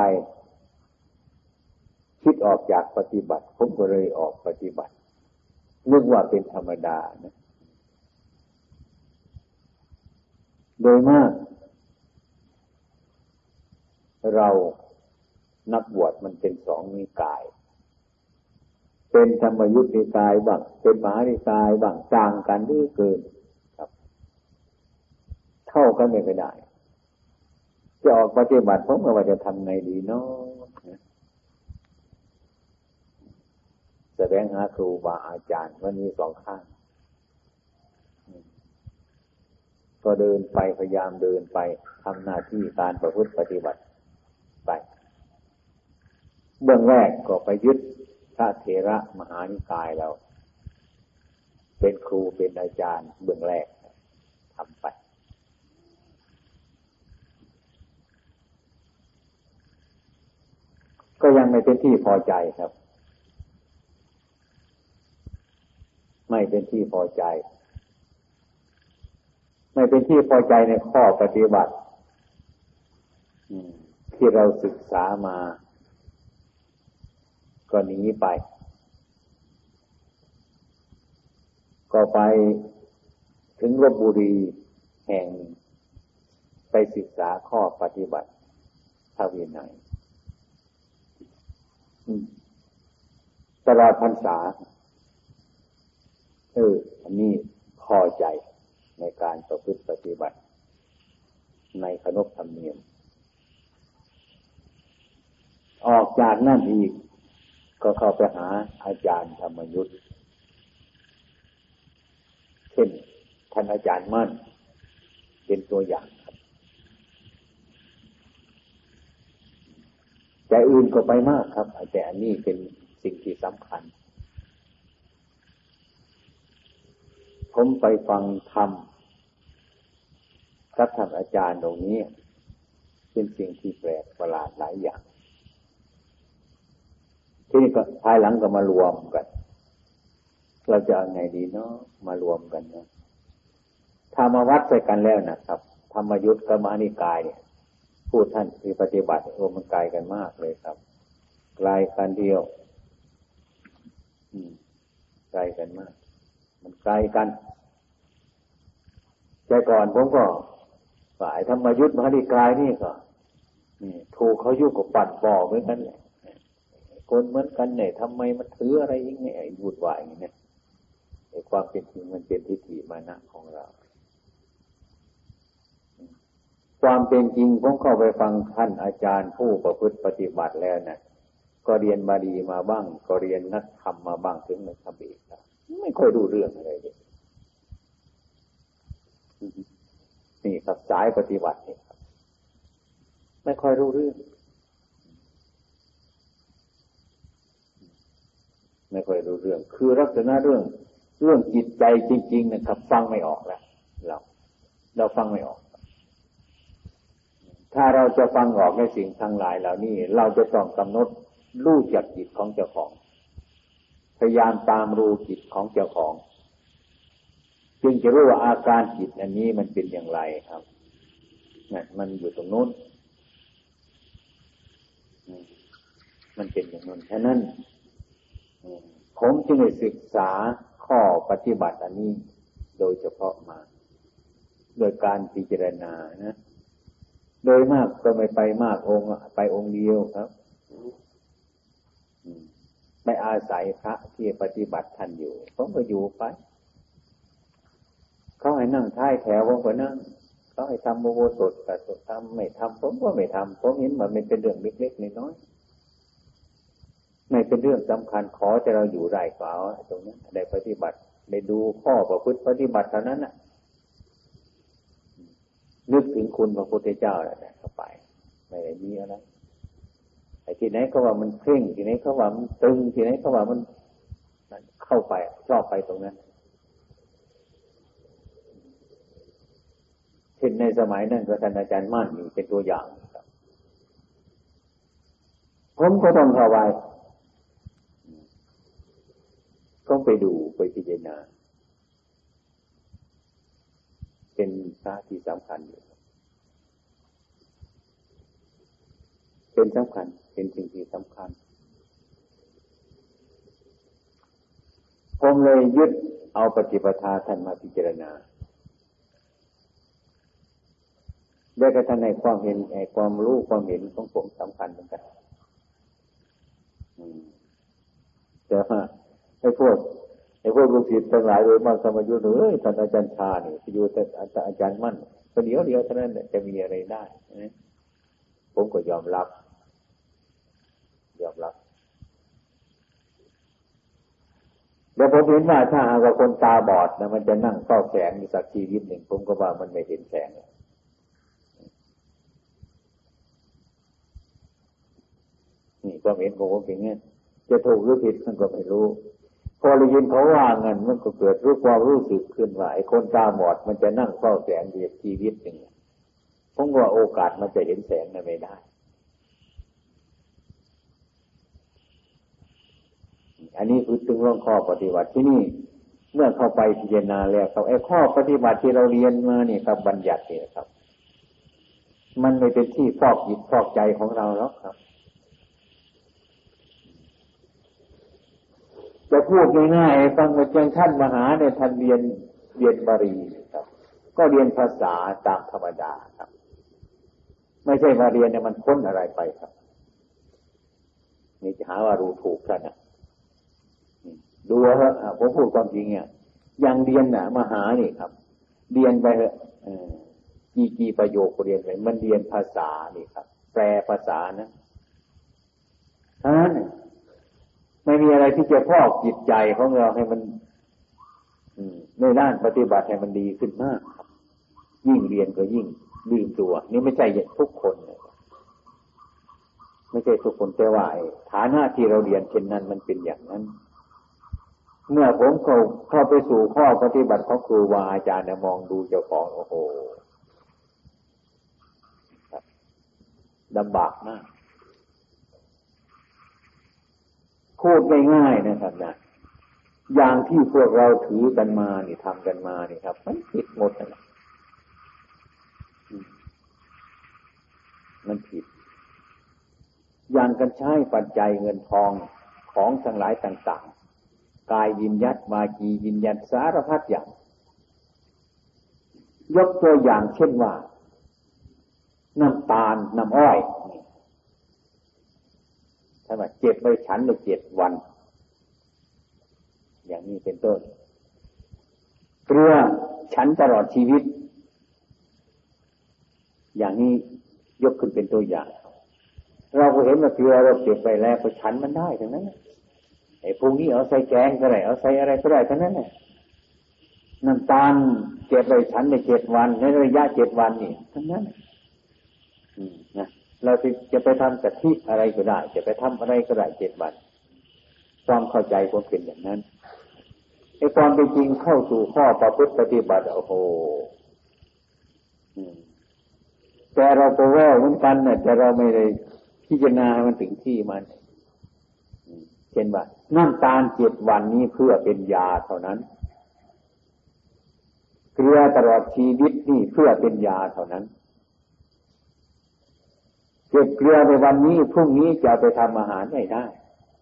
คิดออกจากปฏิบัติผมก็เลยออกปฏิบัตินึกว่าเป็นธรรมดานะโดยมากเรานักบวชมันเป็นสองนิกายเป็นธรรมยุทธนิกายบ้างเป็นมหานิกายบ้างต่างกันด้วยเกินครับเท่ากันไม่ได้จะออกปฏิบัติผมก็ว่าจะทำไงดีเนาะแสดงหาครูบาอาจารย์มันมีสองข้างก็เดินไปพยายามเดินไปทำหน้าที่การประพฤติปฏิบัติไปเบื้องแรกก็ไปยึดพระเถระมหานิกายเราเป็นครูเป็นอาจารย์เบื้องแรกทำไปก็ยังไม่เป็นที่พอใจครับไม่เป็นที่พอใจไม่เป็นที่พอใจในข้อปฏิบัติที่เราศึกษามาก็หนีไปก็ไปถึงลพบุรีแห่งไปศึกษาข้อปฏิบัติพระวินัยตลอดพรรษาเอออันนี้พอใจในการประพฤติปฏิบัติในขนบธรรมเนียมออกจากนั่นอีกก็เข้าไปหาอาจารย์ธรรมยุทธเช่นท่านอาจารย์มั่นเป็นตัวอย่างครับแต่อื่นก็ไปมากครับแต่อันนี้เป็นสิ่งที่สำคัญผมไปฟังธรรมกับท่านอาจารย์ตรงนี้เป็นสิ่งที่แปลกประหลาดหลายอย่างที่นี่ก็ภายหลังก็มารวมกันเราจะเอาไงดีเนาะมารวมกันนะถ้ามาวัดใส่กันแล้วนะครับธรรมยุทธกับมหานิกายเนี่ยพูดท่านที่ปฏิบัติโอ้มันไกลกันมากเลยครับไกลกันเดียวอืมไกลกันมากมันไกลกันแต่ก่อนผมก็ฝ่ายธรรมยุทธมหานิกายนี่ก็นี่ถูกเขายุกับปั่นบ่อเหมือนกันแหละคนเหมือนกันเนี่ยทำไมมันถืออะไรอย่างเงี้ยวุ่นวายอย่างเงี้ยไอ้ความเป็นจริงมันเป็นทิฏฐิมานะของเราความเป็นจริงผมเข้าไปฟังท่านอาจารย์ผู้ประพฤติปฏิบัติแล้วนะก็เรียนบาลีมาบ้างก็เรียนนักธรรมมาบ้างถึงนักธรรมอีกไม่ค่อยรู้เรื่องอะไรเลยนี่ครับสายปฏิบัตินี่ครับไม่ค่อยรู้เรื่องไม่ค่อยรู้เรื่องคือลักษณะเรื่องเรื่องจิตใจจริงๆนะครับฟังไม่ออกแล้วเราเราฟังไม่ออกถ้าเราจะฟังออกในสิ่งทั้งหลายเหล่านี้เราจะต้องกำหนดรู้จักจิตของเจ้าของพยายามตามรู้จิตของเจ้าของจึงจะรู้ว่าอาการจิตอันนี้มันเป็นอย่างไรครับนั่นมันอยู่ตรงนู้นมันเป็นอย่างนั้นฉะนั้นผมจึงได้ศึกษาข้อปฏิบัติอันนี้โดยเฉพาะมาโดยการพิจารณานะโดยมากก็ไม่ไปมากองค์ไปองค์เดียวครับไม่อาศัยพระที่ปฏิบัติท่านอยู่ผมก็อยู่ไปเขาให้นั่งท้ายแถวผมก็นั่งเขาให้ทำโมโหสดแต่ทำไม่ทำผมก็ไม่ทำผมเห็นมันเป็นเรื่องเล็กๆน้อยๆไม่เป็นเรื่องสำคัญขอแต่เราอยู่ได้กว่าตรงนั้นได้ปฏิบัติได้ดูข้อประพฤติปฏิบัติเท่านั้นน่ะนึกถึงคุณพระพุทธเจ้าแล้วเนี่ยเข้าไปไม่ได้มีอะไรไอ้ที่ไหนเขาว่ามันเคร่งที่ไหนเขาว่ามันตึงที่ไหนเขาว่ามันเข้าไปชอบไปตรงนั้นเช่นในสมัยนั้นก็ท่านอาจารย์มั่นอยู่เป็นตัวอย่างครับผมก็ต้องเข้าไปต้องไปดูไปพิจารณาเป็นพระที่สำคัญอยู่เป็นสำคัญเป็นสิ่งที่สำคัญผมเลยยึดเอาปฏิปทาท่านมาพิจารณาได้กระทั่งในความเห็นไอ้ความรู้ความเห็นของผมสำคัญเหมือนกันแต่ว่าไอ้พวกไอ้พวกลูกศิษย์ทั้งหลายโดยมากสมัยยุคเอ้ยท่านอาจารย์ชาเนี่ยไปอยู่แต่อาจารย์มั่นประเดี๋ยวเดียวเท่านั้นจะมีอะไรได้นะผมก็ยอมรับยอมรับแล้วผมเห็นว่าถ้าหากว่าคนตาบอดนะมันจะนั่งเฝ้าแสงมีสักชีวิตหนึ่งผมก็ว่ามันไม่เห็นแสงนี่ความเห็นของผมเป็นอย่างนี้จะถูกหรือผิดมันก็ไม่รู้พอได้ยินเขาว่างั้นมันก็เกิดรู้ความรู้สึกขึ้นว่าไอ้คนตาบอดมันจะนั่งเฝ้าแสงอยู่ชีวิตหนึ่งผมว่าโอกาสมันจะเห็นแสงนั้นไม่ได้อันนี้คือถึงเรื่องข้อปฏิบัติที่นี่เมื่อเข้าไปพิจารณาแล้วครับไอ้ข้อปฏิบัติที่เราเรียนมานี่ครับบัญญัติเนี่ยครับมันไม่เป็นที่ฟอกจิตฟอกใจของเราหรอกครับจะพูดง่ายๆฟังว่าเจ้าท่านมหาเนี่ยท่านเรียนเรียนบาลีครับก็เรียนภาษาตามธรรมดาครับไม่ใช่มาเรียนเนี่ยมันพ้นอะไรไปครับนี่จะหาว่ารู้ถูกท่านนะดูเถอะผมพูดความจริงเนี่ยอย่างเรียนน่ะมหานี่ครับเรียนไปเถอะกี่กี่ประโยคเรียนไปมันเรียนภาษานี่ครับแปลภาษานะท่านไม่มีอะไรที่จะพอกจิตใจของเราให้มันในด้านปฏิบัติให้มันดีขึ้นมากครับยิ่งเรียนก็ยิ่งลืมตัวนี่ไม่ใช่ทุกคนเลยไม่ใช่ทุกคนแต่ว่าฐานะที่เราเรียนเช่นนั้นมันเป็นอย่างนั้นเมื่อผมเข้าเข้าไปสู่ข้อปฏิบัติของครูบาอาจารย์มองดูเจ้าของโอ้โหลำบากมากพูดง่ายๆนะครับนะอย่างที่พวกเราถือกันมานี่ทำกันมานี่ครับมันผิดหมดนะมันผิดอย่างกันใช้ปัจจัยเงินทองของทั้งหลายต่างๆกายยินยัดมาจียินยัดสารพัดอย่างยกตัวอย่างเช่นว่าน้ำตาลน้ำอ้อยถ้าว่าเจ็บไปฉันหรือเจ็ดวันอย่างนี้เป็นต้นเกลือฉันตลอดชีวิตอย่างนี้ยกขึ้นเป็นตัวอย่างเราก็เห็นว่าเกลือเราเก็บไปแล้วก็ฉันมันได้ทั้งนั้นไอ้พวกนี้เอาใส่แกงก็ได้เอาใส่อะไรก็ได้ทั้งนั้นแหละน้ำตาลเก็บไปฉันในเจ็ดวันในระยะเจ็ดวันนี่ทั้งนั้นนะเราจะไปทำกะทิอะไรก็ได้จะไปทำอะไรก็ได้เจ็ดวันความเข้าใจผมเป็นอย่างนั้นไอ้ความเป็นจริงเข้าสู่ข้อประพฤติปฏิบัติโอ้โหแต่เราก็แว่วเหมือนกันเนี่ยแต่เราไม่ได้พิจารณามันถึงที่มันเช่นว่าน้ำตาลเจ็ดวันนี้เพื่อเป็นยาเท่านั้นเกลือตลอดชีวิตนี่เพื่อเป็นยาเท่านั้นเก็บเกลือในวันนี้พรุ่งนี้จะไปทำอาหารไม่ได้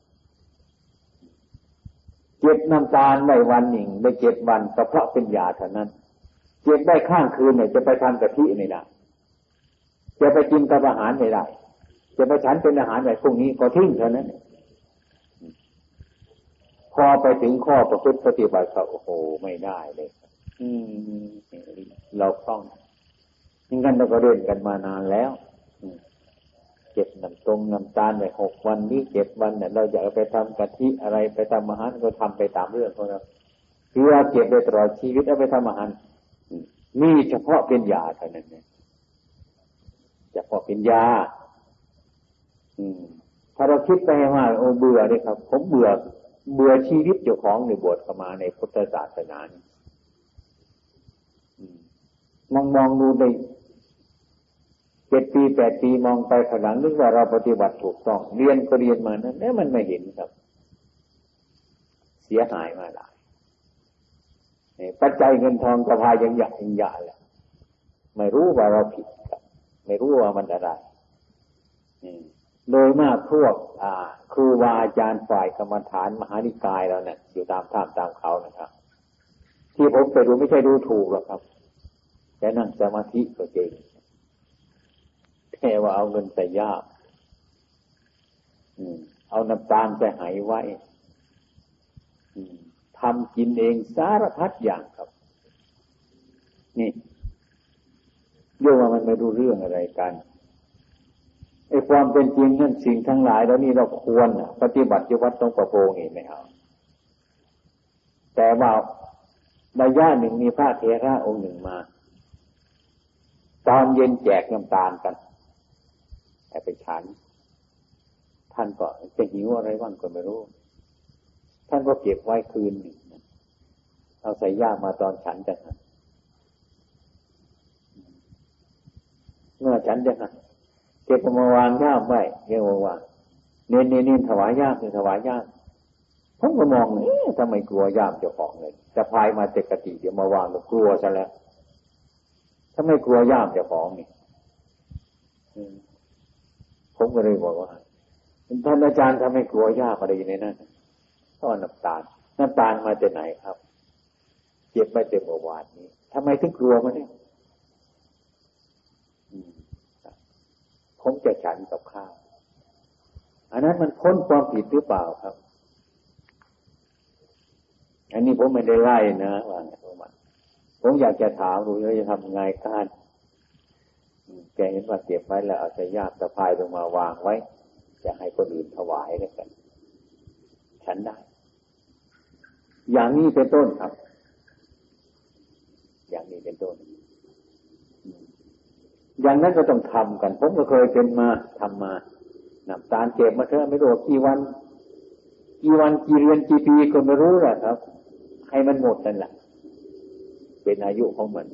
เก็บน้ำตาลในวันหนึ่งได้เจ็ดวันก็เพราะเป็นยาเท่านั้นเก็บได้ข้างคืนเนี่ยจะไปทำกะทิไม่ได้จะไปกินกับอาหารไม่ได้จะไปฉันเป็นอาหารแบบพวกนี้ก็ทิ้งเท่านั้นพอไปถึงข้อประพฤติปฏิบัติเขาโอ้โหไม่ได้เลยอืมเราคล่องงั้นเราก็เล่นกันมานานแล้วเก็บน้ำตรงน้ำตาลไปหกวันนี้เจ็ดวันเนี่ยเราอยากไปทำกะทิอะไรไปทำอาหารก็ทำไปตามเรื่องของเราคือว่าเก็บไปตลอดชีวิตเอาไปทำอาหารมีเฉพาะเป็นยาเท่านั้นเนี่ยเฉพาะเป็นยาถ้าเราคิดไปว่าโอ้เบื่อเลยครับผมเบื่อเบื่อชีวิตเจ้าของในบวชเข้ามาในพุทธศาสนานี่มองมองดูในเจ็ดปีแปดปีมองไปข้างหลังนึกว่าเราปฏิบัติถูกต้องเรียนก็เรียนมานั้นเนี่ยมันไม่เห็นครับเสียหายมาหลายปัจจัยเงินทองก็พายังหยาบยังหยาแหละไม่รู้ว่าเราผิดครับไม่รู้ว่ามันอะไรโดยมากพวกครูบาอาจารย์ฝ่ายกรรมฐานมหานิกายเราเนี่ยอยู่ตามถ้ำตามเขานะครับที่ผมไปดูไม่ใช่ดูถูกหรอกครับแต่นั่งสมาธิก็เก่งแค่ว่าเอาเงินใส่ย่ามเอาน้ำตาลใส่ไหไว้ทำกินเองสารพัดอย่างครับนี่โยมว่ามันไม่รู้เรื่องอะไรกันไอ้ความเป็นจริงนั่นสิ่งทั้งหลายแล้วนี่เราควรปฏิบัติที่วัดต้องประโปงเองไม่เอาแต่ว่าในย่าหนึ่งมีพระเถระองค์หนึ่งมาตอนเย็นแจกน้ำตาลกันไปฉันท่านก็จะหิวอะไรบ้างก็ไม่รู้ท่านก็เก็บไว้คืนหนึ่งเอาใส่ย่ามาตอนฉันจะหันเมื่อฉันจะหันเก็บมาวางย่ามไว้เรียกว่าเน้นเน้นถวายย่ามคือถวายย่ามผมก็มองเอ๊ะทำไมกลัวย่ามเจ้าของเลยจะพายมาเจกติเดี๋ยวมาวางก็กลัวซะแล้วถ้าไม่กลัวย่ามเจ้าของนี่ผมก็เลยบอกว่าท่านอาจารย์ทำไมกลัวย่ามอะไรในนั้นก็น้ำตาลน้ำตาลมาจากไหนครับเก็บไม่เต็มเมื่อวานนี้ทำไมถึงกลัวมันเนี่ยผมจะฉันกับข้าวอันนั้นมันพ้นความผิดหรือเปล่าครับอันนี้ผมไม่ได้ไล่นะว่าไงผมผมอยากจะถามดูว่าจะทำไงกันแกเห็นว่าเก็บไว้แล้วเอาใส่ย่ามสะพายลงมาวางไว้จะให้คนอื่นถวายแล้วกันฉันได้อย่างนี้เป็นต้นครับอย่างนี้เป็นต้นอย่างนั้นก็ต้องทำกันผมก็เคยเป็นมาทำมาน้ำตาลเก็บมาเถอะไม่รู้กี่วันกี่วันกี่เดือนกี่ปีก็ไม่รู้แหละครับให้มันหมดนั่นแหละเป็นอายุของมัน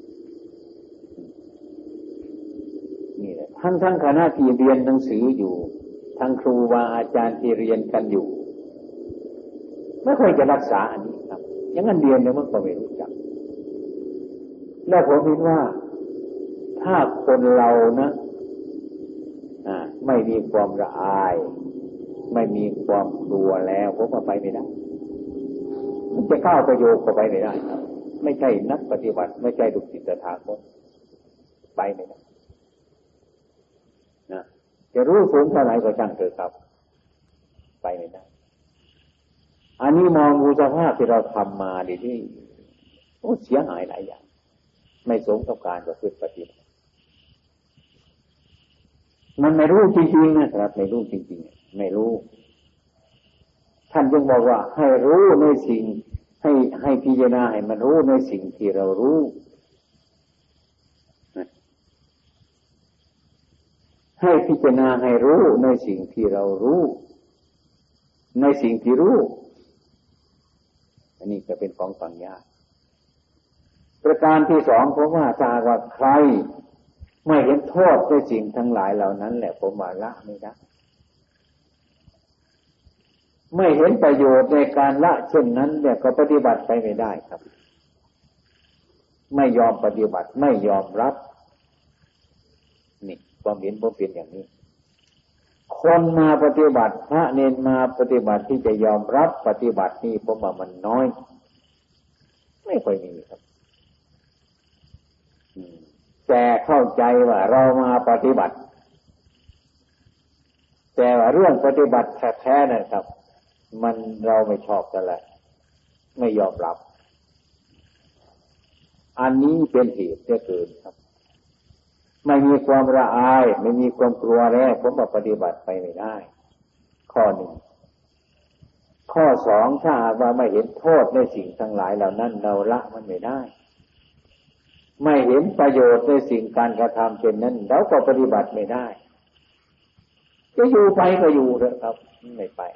นี่แหละทั้งทั้งคณะที่เรียนหนังสืออยู่ทั้งครูบาอาจารย์ที่เรียนกันอยู่ไม่ค่อยจะรักษาอันนี้ครับอย่างนั้นเรียนเนี่ยมันก็ไม่รู้จักแล้วผมเห็นว่าถ้าคนเรานะอ่าไม่มีความละอายไม่มีความกลัวแล้วผมว่าไปไม่ได้มันจะก้าวประโยชน์ก็ไปไม่ได้ครับไม่ใช่นักปฏิบัติไม่ใช่ลูกศิษย์ถาคตไปไม่ได้นะจะรู้สูงเท่าไหร่ก็ช่างเถอะครับไปไม่ได้อันนี้มองดูสภาพที่เราทำมาดิที่โอ้เสียหายหลายอย่างไม่สมกับการประพฤติปฏิบัติมันไม่รู้จริงๆนะครับไม่รู้จริงๆไม่รู้ท่านจึงบอกว่าให้รู้ในสิ่งให้ให้พิจารณาให้มันรู้ในสิ่งที่เรารู้ให้พิจารณาให้รู้ในสิ่งที่เรารู้ในสิ่งที่รู้อันนี้จะเป็นของฟังยากประการที่สองผมว่าถ้าว่าใครไม่เห็นโทษในสิ่งทั้งหลายเหล่านั้นแหละผมว่าละไม่ได้ไม่เห็นประโยชน์ในการละเช่นนั้นเนี่ยก็ปฏิบัติไปไม่ได้ครับไม่ยอมปฏิบัติไม่ยอมรับนี่ความเห็นผมเป็นอย่างนี้คนมาปฏิบัติพระเนรมาปฏิบัติที่จะยอมรับปฏิบัตินี่ผมว่ามันน้อยไม่ค่อยมีครับแต่เข้าใจว่าเรามาปฏิบัติแต่ว่าเรื่องปฏิบัติแท้ๆนะครับมันเราไม่ชอบกันแหละไม่ยอมรับอันนี้เป็นเหตุที่เกิดครับไม่มีความละอายไม่มีความกลัวแล้วผมว่าปฏิบัติไปไม่ได้ข้อหนึ่งข้อสองถ้าหากว่าไม่เห็นโทษในสิ่งทั้งหลายเหล่านั้นเราละมันไม่ได้ไม่เห็นประโยชน์ในสิ่งการกระทำเช่นนั้นเราก็ปฏิบัติไม่ได้จะอยู่ไปก็อยู่เถอะครับไม่ไป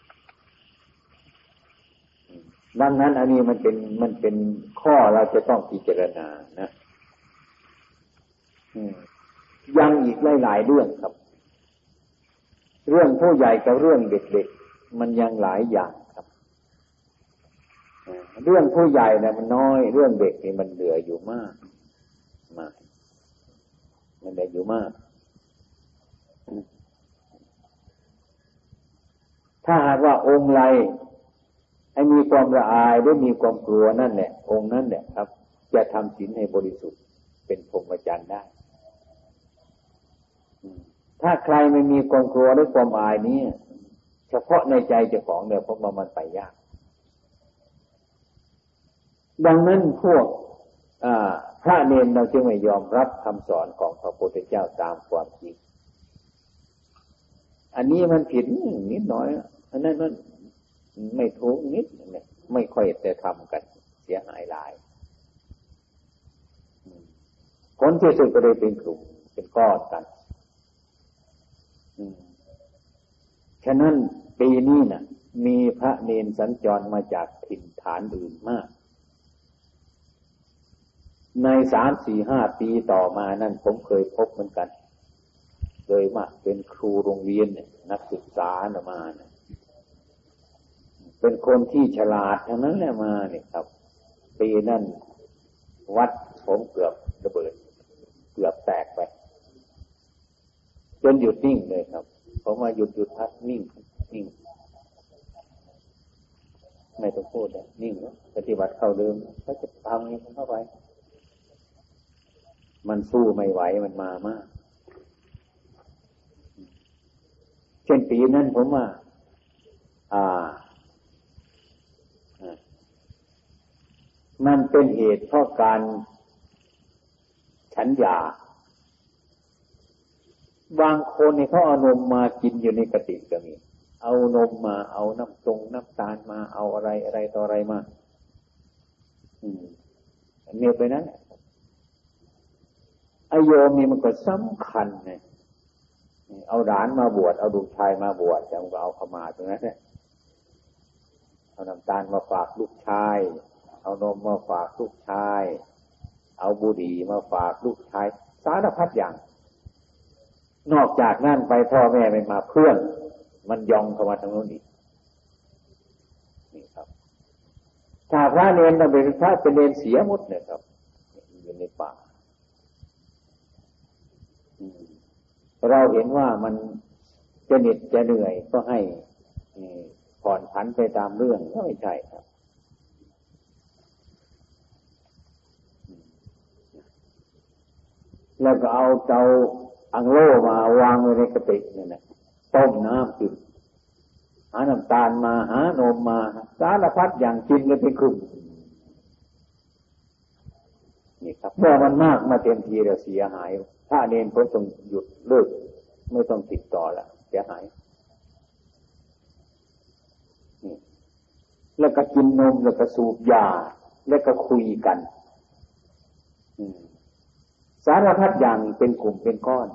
ดังนั้นอันนี้มันเป็นมันเป็นข้อเราจะต้องพิจารณานะยังอีกหลายๆเรื่องครับเรื่องผู้ใหญ่กับเรื่องเด็กๆมันยังหลายอย่างครับเรื่องผู้ใหญ่นะมันน้อยเรื่องเด็กนี่มันเหลืออยู่มากมากมันเหลืออยู่มากถ้าหากว่าองค์ใดให้มีความละอายหรือมีความกลัวนั่นแหละองค์นั้นแหละครับจะทำศีลให้บริสุทธิ์เป็นพรหมจรรย์ได้ถ้าใครไม่มีความกลัวหรือความอายนี้เฉพาะในใจเจ้าของเนี่ยพวกมันไปยากดังนั้นพวกพระเนรเราจึงไม่ยอมรับคำสอนของพระพุทธเจ้าตามความจริงอันนี้มันผิดนิดหน่อยอันนั้นมันไม่ถูกนิดเนี่ยไม่ค่อยจะทำกันเสียหายหลายคนที่สุดก็เลยเป็นกลุ่มเป็นก้อนกันฉะนั้นปีนี้น่ะมีพระเนรสัญจรมาจากถิ่นฐานอื่นมากในสามสี่ห้าปีต่อมานั่นผมเคยพบเหมือนกันโดยมากเป็นครูโรงเรียนเนี่ยนักศึกษาน่ะมาเนี่ยเป็นคนที่ฉลาดทั้งนั้นแหละมาเนี่ยครับปีนั้นวัดผมเกือบระเบิดเกือบแตกไปจนหยุดนิ่งเลยครับผมมาหยุดหยุดพักนิ่งนิ่งไม่ต้องพูดเลยนิ่งแล้วปฏิบัติเข้าเดิมก็จะทำนี้เข้าไปมันสู้ไม่ไหวมันมามากเช่นปีนั้นผมว่าอ่ามันเป็นเหตุเพราะการฉันยาบางคนเนี่ยเขาเอานมมากินอยู่ในกติก็มีเอานมมาเอาน้ำตรงน้ำตาลมาเอาอะไรอะไรต่ออะไรมาอืมเนี่ยไปนั้นไอโยมนี่มันก็สำคัญเนี่ยเอาหลานมาบวชเอาลูกชายมาบวชจะก็เอาเข้ามาตรงนั้นเนี่ยเอาน้ำตาลมาฝากลูกชายเอานมมาฝากลูกชายเอาบุหรี่มาฝากลูกชายสารพัดอย่างนอกจากนั่นไปพ่อแม่ไม่มาเพื่อนมันยองเข้ามาทางโน้นอีกนี่ครับถ้าพระเนรต้องเป็นพระเป็นเนรเสียหมดเนี่ยครับอยู่ในป่าเราเห็นว่ามันจะเหน็ดจะเหนื่อยก็ให้ผ่อนผันไปตามเรื่องก็ไม่ใช่ครับแล้วก็เอาเตาอังโล่มาวางไว้ในกระติกนี่นะต้มน้ำกินหาน้ำตาลมาหานมมาสารพัดอย่างกินกันเป็นกลุ่มนี่ครับเมื่อมันมากมาเต็มทีแล้วเสียหายถ้าเนรผมต้องหยุดเลิกไม่ต้องติดต่อละเสียหายนี่แล้วก็กินนมแล้วก็สูบยาแล้วก็คุยกันสารพัดอย่างเป็นกลุ่มเป็นก้อน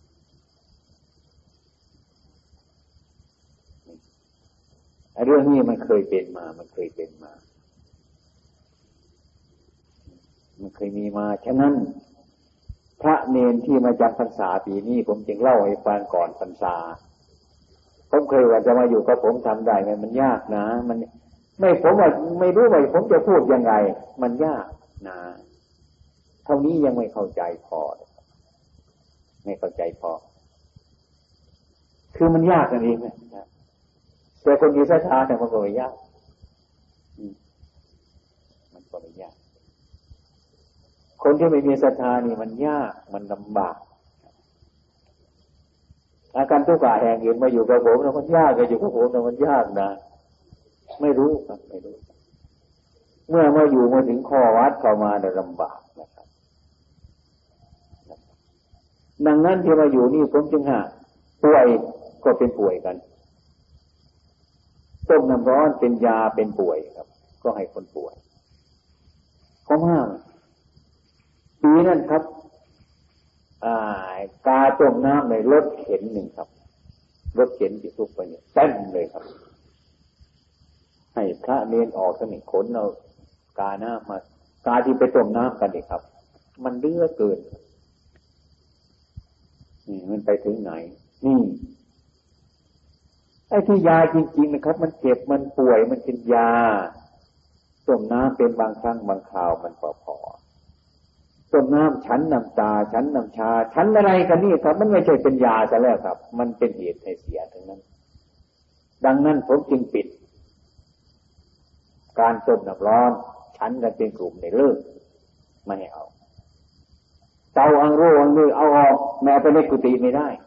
เรื่องนี้มันเคยเป็นมามันเคยเป็นมามันเคยมีมาฉะนั้นพระเนรที่มาจำพรรษาปีนี้ผมจึงเล่าให้ฟังก่อนพรรษาผมเคยว่าจะมาอยู่กับผมทำได้ไหมมันยากนะมันไม่ผมว่าไม่รู้ว่าผมจะพูดยังไงมันยากนะเท่านี้ยังไม่เข้าใจพอไม่เข้าใจพอคือมันยากนั่นเองนะแต่คนมีศรัทธาเนี่ยมันก็ไม่ยากมันก็ไม่ยากคนที่ไม่มีศรัทธานี่มันยากมันลำบากอาการทุกข์กายแห่งอื่นมาอยู่กับผมแล้วมันยากก็อยู่กับผมแล้วมันยากนะไม่รู้ครับไม่รู้เมื่อมาอยู่มาถึงข้อวัดเข้ามาเนี่ยลำบากนะครับดังนั้นที่มาอยู่นี่ผมจึงหาป่วยก็เป็นป่วยกันต้มน้ำร้อนเป็นยาเป็นป่วยครับก็ให้คนป่วยข้อห้ามปีนั้นครับกาต้มน้ำในรถเข็นหนึ่งครับรถเข็นที่ทุกไปเนี่ยเต็มเลยครับให้พระเนรออกสนิทขนเอากาน้ำมากาที่ไปต้มน้ำกันนี่ครับมันเลือเกินนี่มันไปถึงไหนนี่ไอ้ที่ยาจริงๆนะครับมันเจ็บมันป่วยมันเป็นยาต้มน้ำเป็นบางครั้งบางคราวมันพอพอต้มน้ำฉันน้ำตาฉันน้ำชาฉันอะไรกันนี่ครับมันไม่ใช่เป็นยาซะแล้วครับมันเป็นเหตุให้เสียทั้งนั้นดังนั้นผมจึงปิดการต้มน้ำร้อนฉันกันเป็นกลุ่มในเลิกไม่ให้เอาเตาอังโร่อังนี้เอาออกแม้ไปในกุฏิไม่ได้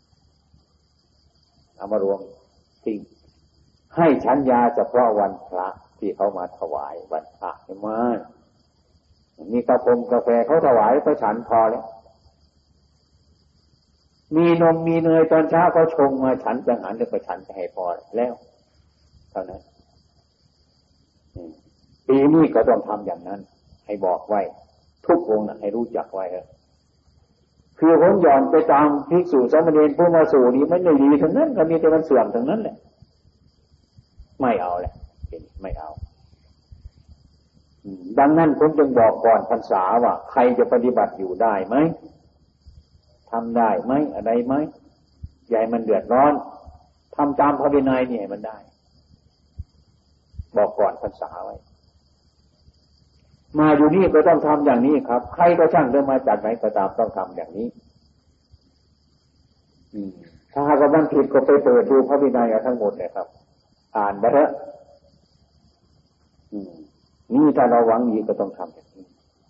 เอามารวมทิ้งให้ฉันยาเฉพาะวันพระที่เขามาถวายวันพระให้มามีกาแฟกาแฟเขาถวายก็ฉันพอแล้วมีนมมีเนยตอนเช้าเขาชงมาฉันจังหันเดี๋ยวก็ฉันจะให้พอแล้วเท่านั้นปีนี้ก็ต้องทำอย่างนั้นให้บอกไว้ทุกองค์นะให้รู้จักไว้ครับคือผมหย่อนไปตามภิกษุสามเณรผู้มาสู่นี้มันไม่ดีทั้งนั้นก็มีแต่มันเสื่อมทั้งนั้นแหละไม่เอาแหละไม่เอาดังนั้นผมจึงบอกก่อนพรรษาว่าใครจะปฏิบัติอยู่ได้ไหมทำได้ไหมอะไรไหมใหญ่มันเดือดร้อนทำตามพระวินัยนี่ให้มันได้บอกก่อนพรรษาไว้มาอยู่นี่ก็ต้องทำอย่างนี้ครับใครก็ช่างเดินมาจากไหนก็ตามต้องทำอย่างนี้ถ้าหากว่ามันผิดก็ไปเปิดดูพระวินัยทั้งหมดเลยครับอ่านไปเถอะนี่ถ้าเราหวังดีก็ต้องทำอย่างนี้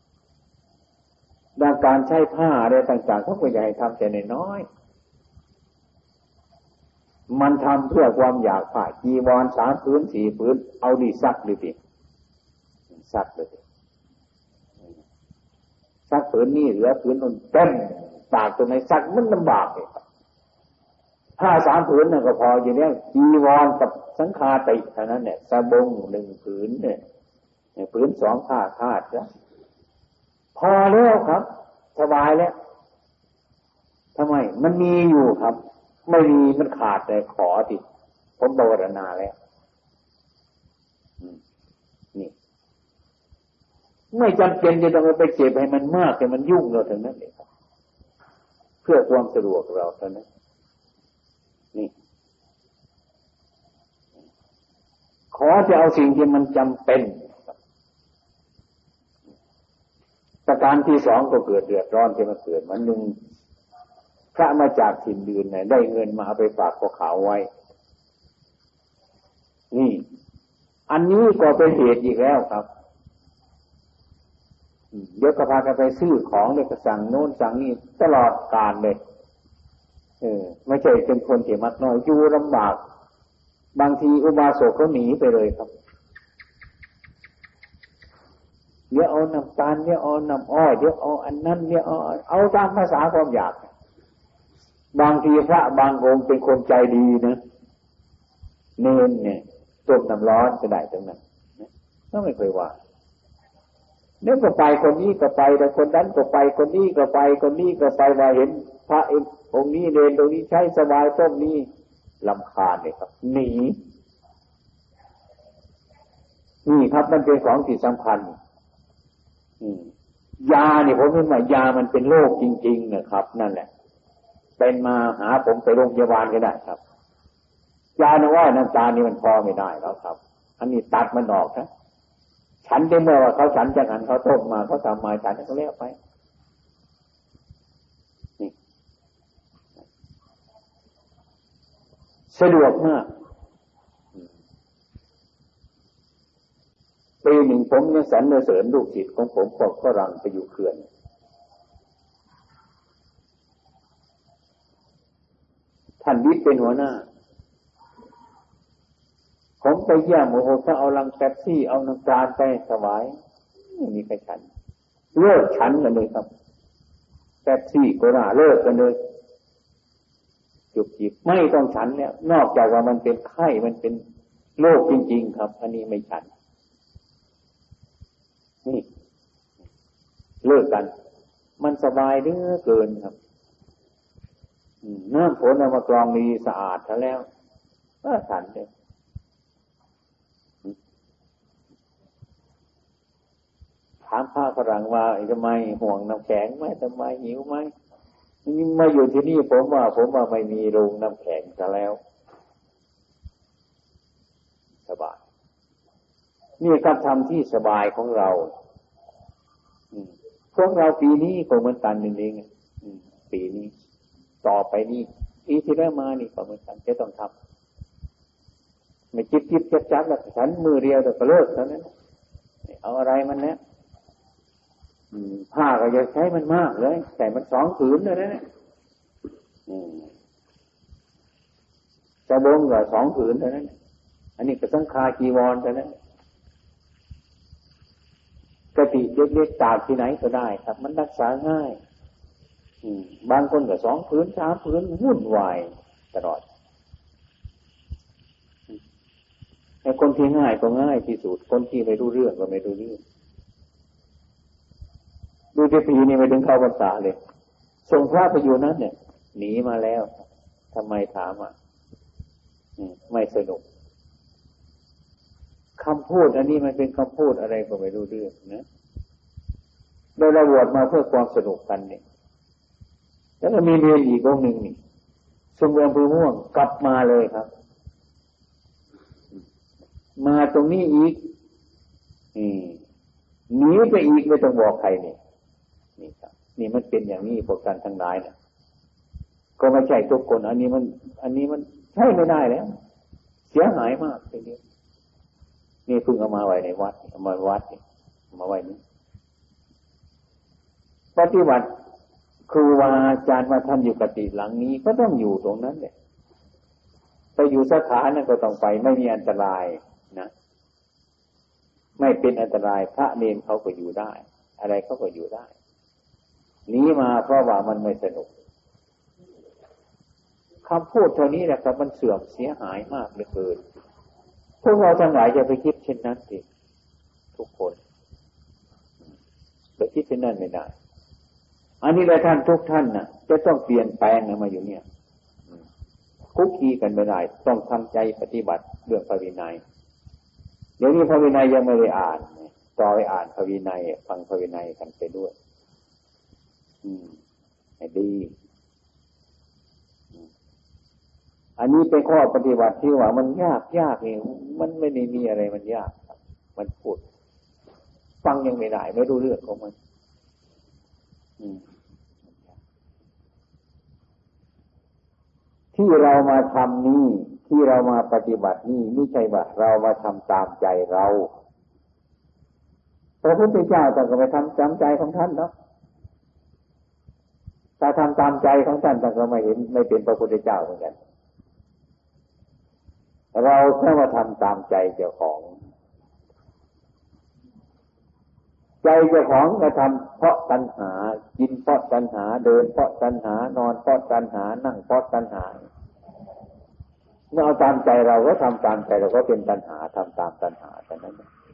ดังการใช้ผ้าอะไรต่างๆเขาก็อยากให้ทำแต่น้อยมันทำเพื่อความอยากผ้าจีวรสามผืนสี่ผืนเอาดีซักดีดิซักเลยซักผืนนี้เหลือผืนนั้นเต็มตากตัวไหนซักมันลำบากเลยผ้าสามผืนนั่นก็พออยู่แล้วจีวรกับสังฆาติเท่านั้นเนี่ยสบงหนึ่งผืนเนี่ยผืนสองผ้าคาดแล้วพอแล้วครับสบายแล้วทำไมมันมีอยู่ครับไม่มีมันขาดเลยขอติดผมภาวนาแล้วนี่ไม่จำเป็นจะต้องไปเก็บให้มันมากแต่มันยุ่งเราเท่านั้นเองครับเพื่อความสะดวกเราเท่านั้นนี่ขอจะเอาสิ่งที่มันจำเป็นประการที่สองก็เกิดเดือดร้อนที่มันเกิดมันหนึ่งพระมาจากถิ่นอื่นเนี่ยได้เงินมาเอาไปฝากพ่อขาวไว้นี่อันนี้ก็เป็นเหตุอีกแล้วครับเดี๋ยวก็พากันไปซื้อของเดี๋ยวก็สั่งโน้นสั่งนี่ตลอดกาลเลยเออไม่ใช่เป็นคนที่มักน้อยอยู่ลำบากบางทีอุบาสกเขาหนีไปเลยครับเดี๋ยวเอาน้ำตาลเดี๋ยวเอาน้ำอ้อยเดี๋ยวเอาอันนั้นเดี๋ยวเอาเอาตามภาษาความอยากบางทีพระบางองค์เป็นคนใจดีนะเนรเนี่ยต้มน้ำร้อนก็ได้ตรงนั้นก็ไม่เคยว่าเดี๋ยวก็ไปคนนี้ก็ไปแต่คนนั้นก็ไปคนนี้ก็ไปคนนี้ก็ไปมาเห็นพระองค์นี้เนรตรงนี้ใช้สบายต้มนี้รำคาญเลยครับหนีนี่ครับมันเป็นของที่สำคัญยาเนี่ยผมไม่หมายยามันเป็นโรคจริงๆนะครับนั่นแหละเป็นมาหาผมไปโรงพยาบาลก็ได้ครับยาน้ำอ้อยน้ำตาลนี่มันพอไม่ได้แล้วครับอันนี้ตัดมันออกนะฉันได้เมื่อว่าเขาฉันจากอันเขาต้มมาเขาทำมาฉันก็เลี้ยไปนี่สะดวกมากปีหนึ่งผมยังสรรเสริญลูกศิษย์ของผมพวกฝรั่งไปอยู่เขื่อนท่านวิทย์เป็นหัวหน้าผมไปเยี่ยมโอ้โหถ้าเอาลังแป๊บซี่เอาน้ำตาลไปถวายไม่มีใครฉันเลิกฉันกันเลยครับแป๊บซี่โกราเลิกกันเลยจุบจิบไม่ต้องฉันเนี่ยนอกจากว่ามันเป็นไข้มันเป็นโรคจริงๆครับอันนี้ไม่ฉันนี่เลิกกันมันสบายเหลือเกินครับน้ำฝนเอามากรองดีสะอาดแล้วก็ฉันเลยถามพระฝรั่งว่าทำไมห่วงน้ำแข็งไหมทำไมหิวไหมมาอยู่ที่นี่ผมว่าผมว่าไม่มีโรงน้ำแข็งซะแล้วสบายนี่การทำที่สบายของเราพวกเราปีนี้ก็เหมือนกันเองปีนี้ต่อไปนี้ปีที่แล้วมานี่ก็เหมือนกันจะต้องทำไม่จิบจิบจับจับแล้วฉันมือเดียวแต่ก็เลิกเท่านั้นเอาอะไรมันเนี่ยผ้าก็อย่าใช้มันมากเลยแต่มันสองผืนเลยนะสบงก็สองผืนเท่านั้นอันนี้ก็ต้องคาจีวรเท่านั้นกติเล็กๆตากที่ไหนก็ได้ครับมันรักษาง่ายบางคนก็สองผืนสามผืนวุ่นวายตลอดไอ้คนที่ง่ายก็ง่ายที่สุดคนที่ไม่รู้เรื่องก็ไม่รู้เรื่องดูเจปีนี่ไปถึงเข้าพรรษาเลยส่งพระไปอยู่นั้นเนี่ยหนีมาแล้วทำไมถามอ่ะไม่สนุกคำพูดอันนี้มันเป็นคำพูดอะไรก็ไม่รู้เรื่องนะโดยเราบวชมาเพื่อความสนุกกันเนี่ยแล้วก็มีเรียนอีกองหนึ่งนี่สมบูรณ์ภูม่วงกลับมาเลยครับมาตรงนี้อีกหนีไปอีกไม่ต้องบอกใครนี่นี่ครับนี่มันเป็นอย่างนี้พวกกันทั้งหลายนะก็ไม่ใช่ทุกคนอันนี้มันอันนี้มันใช่ไม่ได้แล้วเสียหายมากทีนี้นี่เพิ่งเอามาไว้ในวัดเอามาวัดเอามาไว้นี้ปฏิบัติครูบาอาจารย์มาทำอยู่กติหลังนี้ก็ต้องอยู่ตรงนั้นเนี่ยไปอยู่สถานนั้นก็ต้องไปไม่มีอันตรายนะไม่เป็นอันตรายพระเนรเขาก็อยู่ได้อะไรเขาก็อยู่ได้หนีมาเพราะว่ามันไม่สนุกคำพูดเท่านี้แหละครับมันเสื่อมเสียหายมากเหลือเกินพวกเราทั้งหลายจะไปคิดเช่นนั้นสิทุกคนไปคิดเช่นนั้นไม่ได้อันนี้แหละท่านทุกท่านน่ะจะต้องเปลี่ยนแปลงมาอยู่เนี่ยคุกคีกันไม่ได้ต้องทำใจปฏิบัติเรื่องพระวินัยเดี๋ยวนี้พระวินัยยังไม่ได้อ่านต่อไปอ่านพระวินัยฟังพระวินัยกันไปด้วยอืมให้ดีอันนี้เป็นข้อปฏิบัติที่ว่ามันยากยากเองมันไม่ได้มีอะไรมันยากครับมันพูดฟังยังไม่ได้ไม่รู้เรื่องของมันที่เรามาทำนี่ที่เรามาปฏิบัตินี่ไม่ใช่ว่าเรามาทำตามใจเราพระพุทธเจ้าท่านก็ไม่ทำตามใจของท่านเนาะถ้าทำตามใจของท่านท่านก็ไม่เห็นไม่เป็นพระพุทธเจ้าเหมือนกันเราแค่มาทำตามใจเจ้าของใจเจ้าของจะทำเพราะตัณหากินเพราะตัณหาเดินเพราะตัณหานอนเพราะตัณหานั่งเพราะตัณหาเมื่อเอาตามใจเราก็ทำตามใจเราก็เป็นตัณหาทำตามตัณหาแต่นั้น